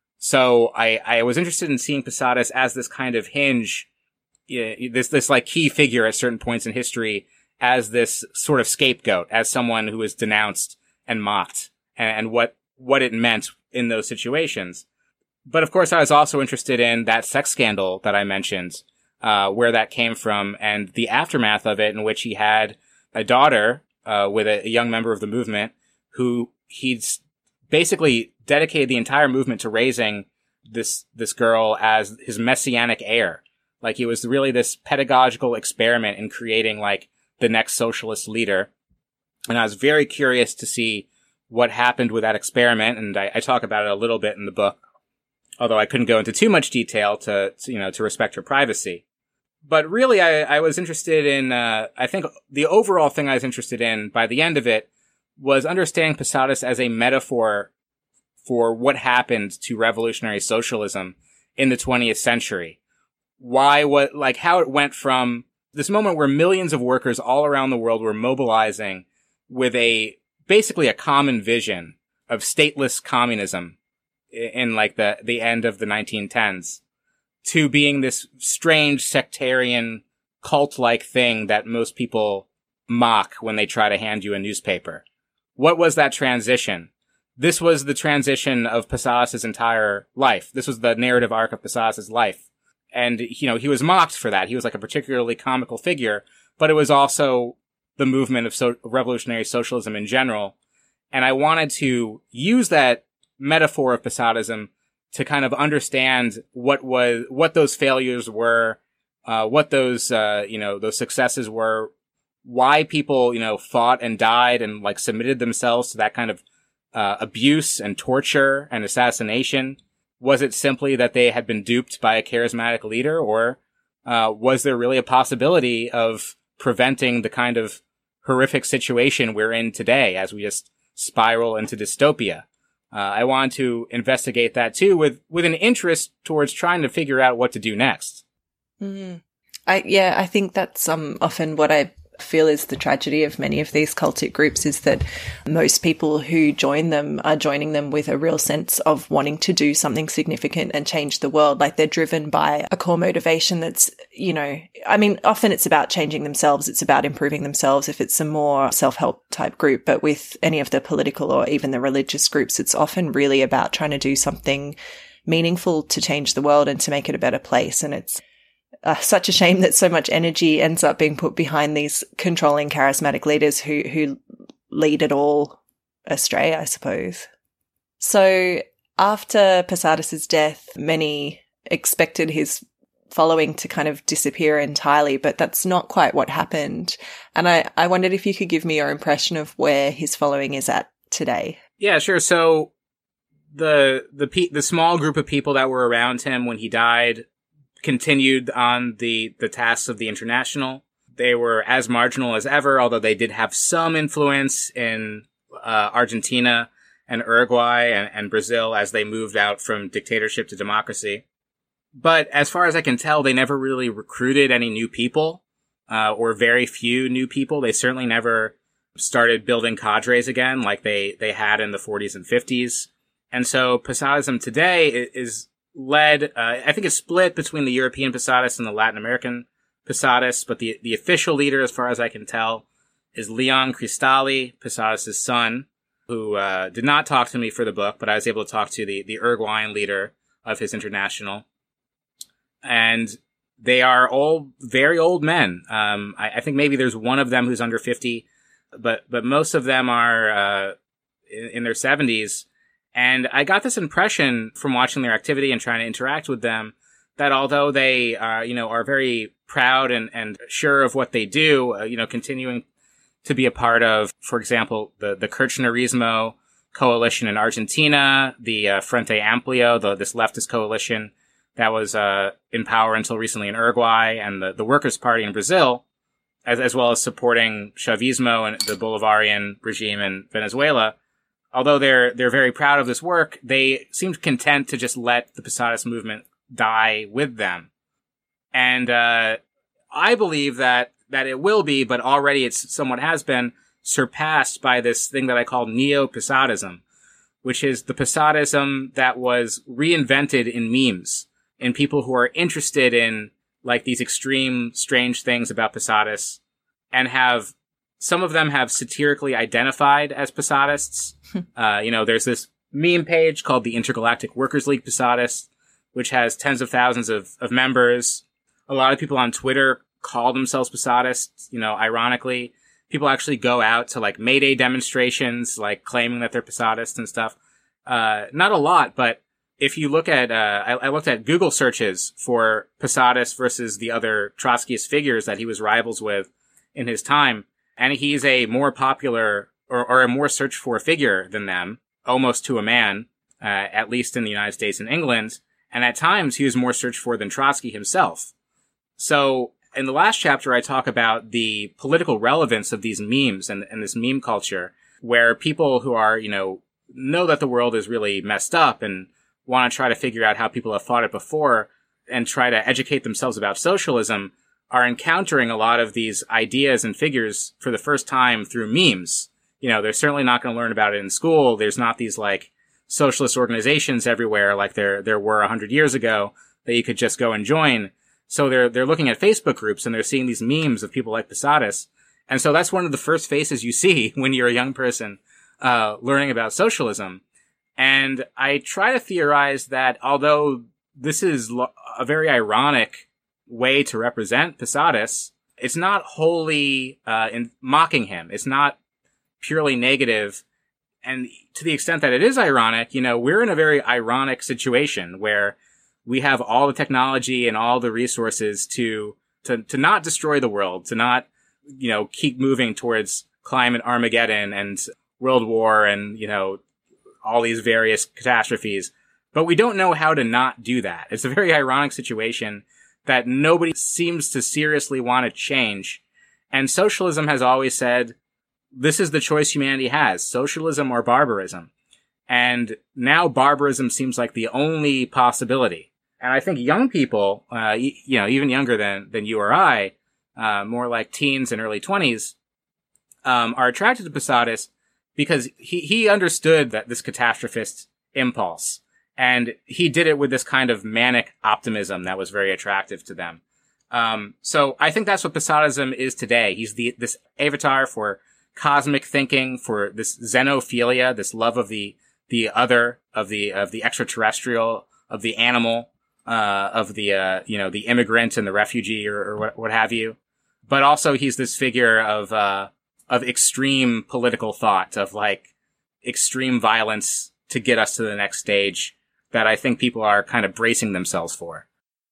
Speaker 3: So I, I was interested in seeing Posadis as this kind of hinge, uh, this, this like key figure at certain points in history, as this sort of scapegoat, as someone who was denounced and mocked, and, and what, what it meant in those situations. But of course, I was also interested in that sex scandal that I mentioned, uh, where that came from and the aftermath of it, in which he had a daughter, uh, with a, a young member of the movement who he'd basically dedicated the entire movement to raising this, this girl as his messianic heir. Like, it was really this pedagogical experiment in creating, like, the next socialist leader. And I was very curious to see what happened with that experiment. And I, I talk about it a little bit in the book, although I couldn't go into too much detail to, to you know, to respect her privacy. But really, I, I was interested in, uh, I think the overall thing I was interested in by the end of it was understanding Posadis as a metaphor for what happened to revolutionary socialism in the twentieth century. Why, what, like how it went from this moment where millions of workers all around the world were mobilizing with a, basically a common vision of stateless communism in, in like the, the end of the nineteen tens, to being this strange sectarian cult-like thing that most people mock when they try to hand you a newspaper. What was that transition? This was the transition of Posadis' entire life. This was the narrative arc of Posadis' life. And, you know, he was mocked for that. He was like a particularly comical figure, but it was also the movement of so- revolutionary socialism in general. And I wanted to use that metaphor of Posadism to kind of understand what was, what those failures were, uh, what those, uh, you know, those successes were, why people, you know, fought and died and like submitted themselves to that kind of, uh, abuse and torture and assassination. Was it simply that they had been duped by a charismatic leader, or, uh, was there really a possibility of preventing the kind of horrific situation we're in today as we just spiral into dystopia? Uh, I wanted to investigate that too, with, with an interest towards trying to figure out what to do next.
Speaker 1: Mm. I, yeah, I think that's, um, often what I feel is the tragedy of many of these cultic groups, is that most people who join them are joining them with a real sense of wanting to do something significant and change the world. Like, they're driven by a core motivation that's you know, I mean, often it's about changing themselves. It's about improving themselves if it's a more self-help type group. But with any of the political or even the religious groups, it's often really about trying to do something meaningful to change the world and to make it a better place. And it's uh, such a shame that so much energy ends up being put behind these controlling, charismatic leaders who, who lead it all astray, I suppose. So after Posadis's death, many expected his following to kind of disappear entirely, but that's not quite what happened. And I, I wondered if you could give me your impression of where his following is at today.
Speaker 3: Yeah, sure. So the the pe- the small group of people that were around him when he died continued on the, the tasks of the International. They were as marginal as ever, although they did have some influence in uh, Argentina and Uruguay and, and Brazil as they moved out from dictatorship to democracy. But as far as I can tell, they never really recruited any new people, uh, or very few new people. They certainly never started building cadres again like they, they had in the forties and fifties. And so Posadism today is led, uh, I think it's split between the European Posadists and the Latin American Posadists, but the, the official leader, as far as I can tell, is Leon Cristalli, Posadis's son, who, uh, did not talk to me for the book, but I was able to talk to the, the Uruguayan leader of his International. And they are all very old men. Um, I, I think maybe there's one of them who's under fifty, but, but most of them are, uh, in, in their seventies. And I got this impression from watching their activity and trying to interact with them that although they, uh, you know, are very proud and, and sure of what they do, uh, you know, continuing to be a part of, for example, the, the Kirchnerismo coalition in Argentina, the, uh, Frente Amplio, the, this leftist coalition that was uh in power until recently in Uruguay, and the, the Workers' Party in Brazil, as as well as supporting Chavismo and the Bolivarian regime in Venezuela. Although they're they're very proud of this work, they seemed content to just let the Posadist movement die with them. And uh I believe that that it will be, but already it's somewhat has been surpassed by this thing that I call neo-Posadism, which is the Posadism that was reinvented in memes. In people who are interested in, like, these extreme, strange things about Posadists, and have, some of them have satirically identified as Posadists. uh, you know, there's this meme page called the Intergalactic Workers League Posadists, which has tens of thousands of, of members. A lot of people on Twitter call themselves Posadists, you know, ironically. People actually go out to, like, May Day demonstrations, like, claiming that they're Posadists and stuff. Uh, not a lot, but if you look at, uh, I, I looked at Google searches for Posadist versus the other Trotskyist figures that he was rivals with in his time, and he's a more popular or, or a more searched for figure than them, almost to a man, uh, at least in the United States and England. And at times he was more searched for than Trotsky himself. So in the last chapter, I talk about the political relevance of these memes and, and this meme culture, where people who are, you know, know that the world is really messed up and want to try to figure out how people have fought it before and try to educate themselves about socialism are encountering a lot of these ideas and figures for the first time through memes. You know, they're certainly not going to learn about it in school. There's not these, like, socialist organizations everywhere like there there were a hundred years ago that you could just go and join. So they're they're looking at Facebook groups and they're seeing these memes of people like Posadist. And so that's one of the first faces you see when you're a young person uh learning about socialism. And I try to theorize that although this is lo- a very ironic way to represent Posadists, it's not wholly uh, in mocking him. It's not purely negative. And to the extent that it is ironic, you know, we're in a very ironic situation where we have all the technology and all the resources to to to not destroy the world, to not, you know, keep moving towards climate Armageddon and world war and, you know, all these various catastrophes, but we don't know how to not do that. It's a very ironic situation that nobody seems to seriously want to change. And socialism has always said, this is the choice humanity has, socialism or barbarism. And now barbarism seems like the only possibility. And I think young people, uh, y- you know, even younger than, than you or I, uh, more like teens and early twenties, um, are attracted to Posadist because he, he understood that this catastrophist impulse, and he did it with this kind of manic optimism that was very attractive to them. Um, so I think that's what Posadism is today. He's the, this avatar for cosmic thinking, for this xenophilia, this love of the, the other, of the, of the extraterrestrial, of the animal, uh, of the, uh, you know, the immigrant and the refugee or, or what, what have you. But also he's this figure of, uh, of extreme political thought, of like extreme violence to get us to the next stage that I think people are kind of bracing themselves for.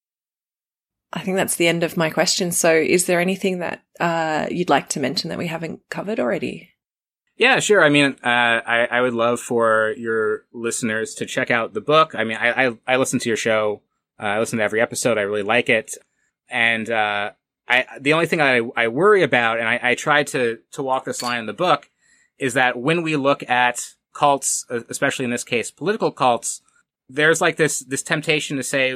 Speaker 1: I think that's the end of my question. So is there anything that uh, you'd like to mention that we haven't covered already?
Speaker 3: Yeah, sure. I mean, uh, I, I would love for your listeners to check out the book. I mean, I, I, I listen to your show. Uh, I listen to every episode. I really like it. And uh, I, the only thing I, I worry about, and I, I try to, to walk this line in the book, is that when we look at cults, especially in this case, political cults, there's like this, this temptation to say,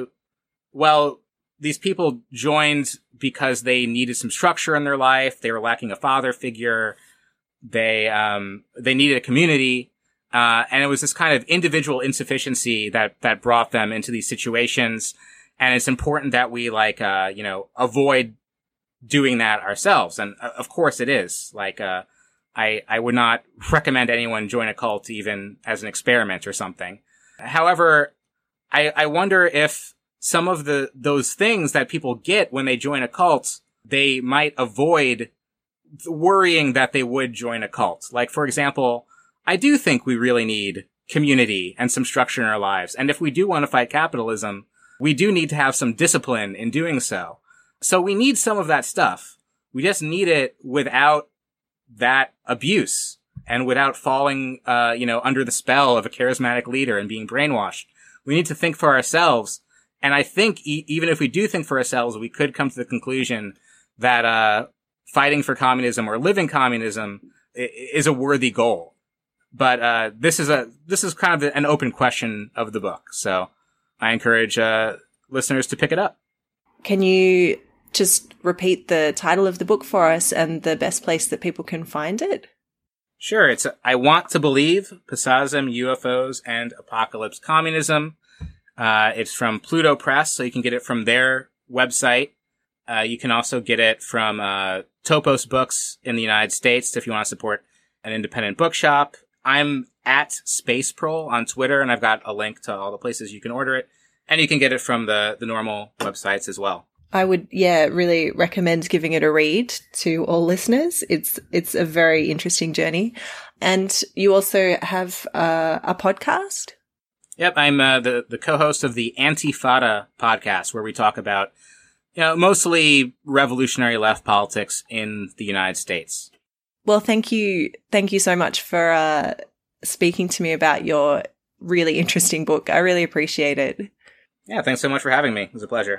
Speaker 3: well, these people joined because they needed some structure in their life. They were lacking a father figure. They, um, they needed a community. Uh, and it was this kind of individual insufficiency that, that brought them into these situations. And it's important that we like, uh, you know, avoid doing that ourselves. And uh, of course it is. Like, uh, I, I would not recommend anyone join a cult even as an experiment or something. However, I, I wonder if some of the, those things that people get when they join a cult, they might avoid worrying that they would join a cult. Like, for example, I do think we really need community and some structure in our lives. And if we do want to fight capitalism, we do need to have some discipline in doing so. So we need some of that stuff. We just need it without that abuse and without falling, uh, you know, under the spell of a charismatic leader and being brainwashed. We need to think for ourselves. And I think e- even if we do think for ourselves, we could come to the conclusion that, uh, fighting for communism or living communism I- is a worthy goal. But, uh, this is a, this is kind of an open question of the book. So I encourage, uh, listeners to pick it up.
Speaker 1: Can you just repeat the title of the book for us and the best place that people can find it?
Speaker 3: Sure. It's I Want to Believe, Posadism, U F Os, and Apocalypse Communism. Uh, it's from Pluto Press, so you can get it from their website. Uh, you can also get it from uh, Topos Books in the United States if you want to support an independent bookshop. I'm at SpaceProl on Twitter, and I've got a link to all the places you can order it. And you can get it from the, the normal websites as well.
Speaker 1: I would, yeah, really recommend giving it a read to all listeners. It's it's a very interesting journey. And you also have uh, a podcast?
Speaker 3: Yep, I'm uh, the, the co-host of the Antifada podcast, where we talk about, you know, mostly revolutionary left politics in the United States.
Speaker 1: Well, thank you. Thank you so much for uh, speaking to me about your really interesting book. I really appreciate it.
Speaker 3: Yeah, thanks so much for having me. It was a pleasure.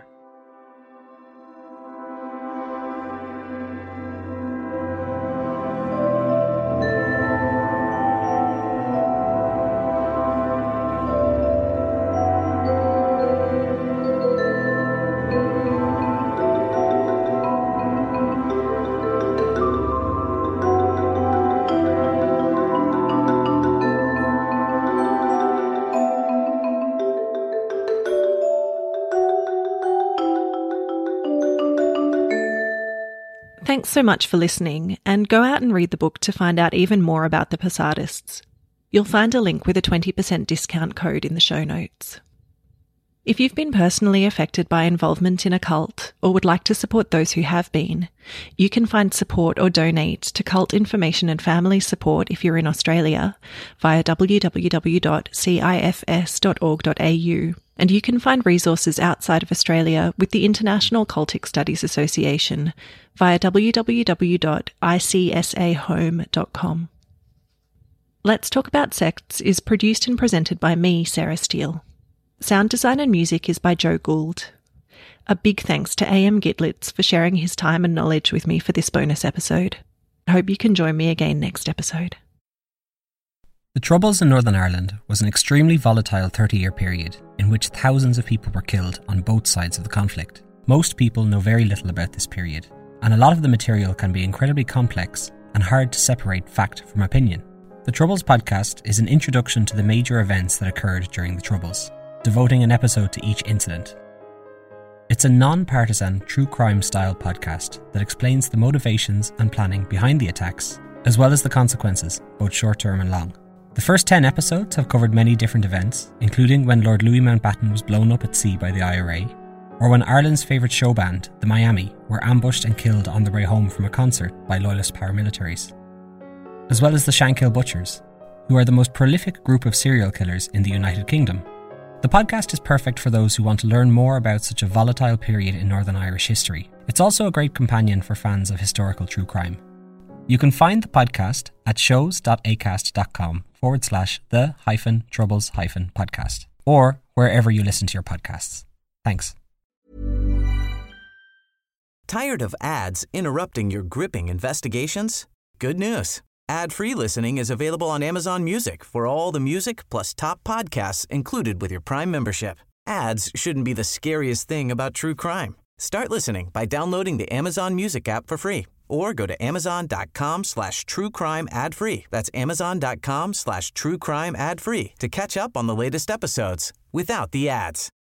Speaker 1: Thanks so much for listening, and go out and read the book to find out even more about the Posadists. You'll find a link with a twenty percent discount code in the show notes. If you've been personally affected by involvement in a cult or would like to support those who have been, you can find support or donate to Cult Information and Family Support if you're in Australia via w w w dot c i f s dot org dot a u. And you can find resources outside of Australia with the International Cultic Studies Association via w w w dot i c s a home dot com. Let's Talk About Sects is produced and presented by me, Sarah Steele. Sound design and music is by Joe Gould. A big thanks to A M Gitlitz for sharing his time and knowledge with me for this bonus episode. I hope you can join me again next episode.
Speaker 4: The Troubles in Northern Ireland was an extremely volatile thirty-year period in which thousands of people were killed on both sides of the conflict. Most people know very little about this period, and a lot of the material can be incredibly complex and hard to separate fact from opinion. The Troubles podcast is an introduction to the major events that occurred during the Troubles, devoting an episode to each incident. It's It's a non-partisan true crime style podcast that explains the motivations and planning behind the attacks, as well as the consequences, both short-term and long. The first ten episodes have covered many different events, including when Lord Louis Mountbatten was blown up at sea by the I R A, or when Ireland's favourite show band, the Miami, were ambushed and killed on their way home from a concert by loyalist paramilitaries, as well as the Shankill Butchers, who are the most prolific group of serial killers in the United Kingdom. The podcast is perfect for those who want to learn more about such a volatile period in Northern Irish history. It's also a great companion for fans of historical true crime. You can find the podcast at shows.acast.com forward slash the hyphen troubles hyphen podcast, or wherever you listen to your podcasts. Thanks.
Speaker 5: Tired of ads interrupting your gripping investigations? Good news. Ad-free listening is available on Amazon Music for all the music plus top podcasts included with your Prime membership. Ads shouldn't be the scariest thing about true crime. Start listening by downloading the Amazon Music app for free or go to amazon.com slash true crime ad free. That's amazon.com slash true crime ad free to catch up on the latest episodes without the ads.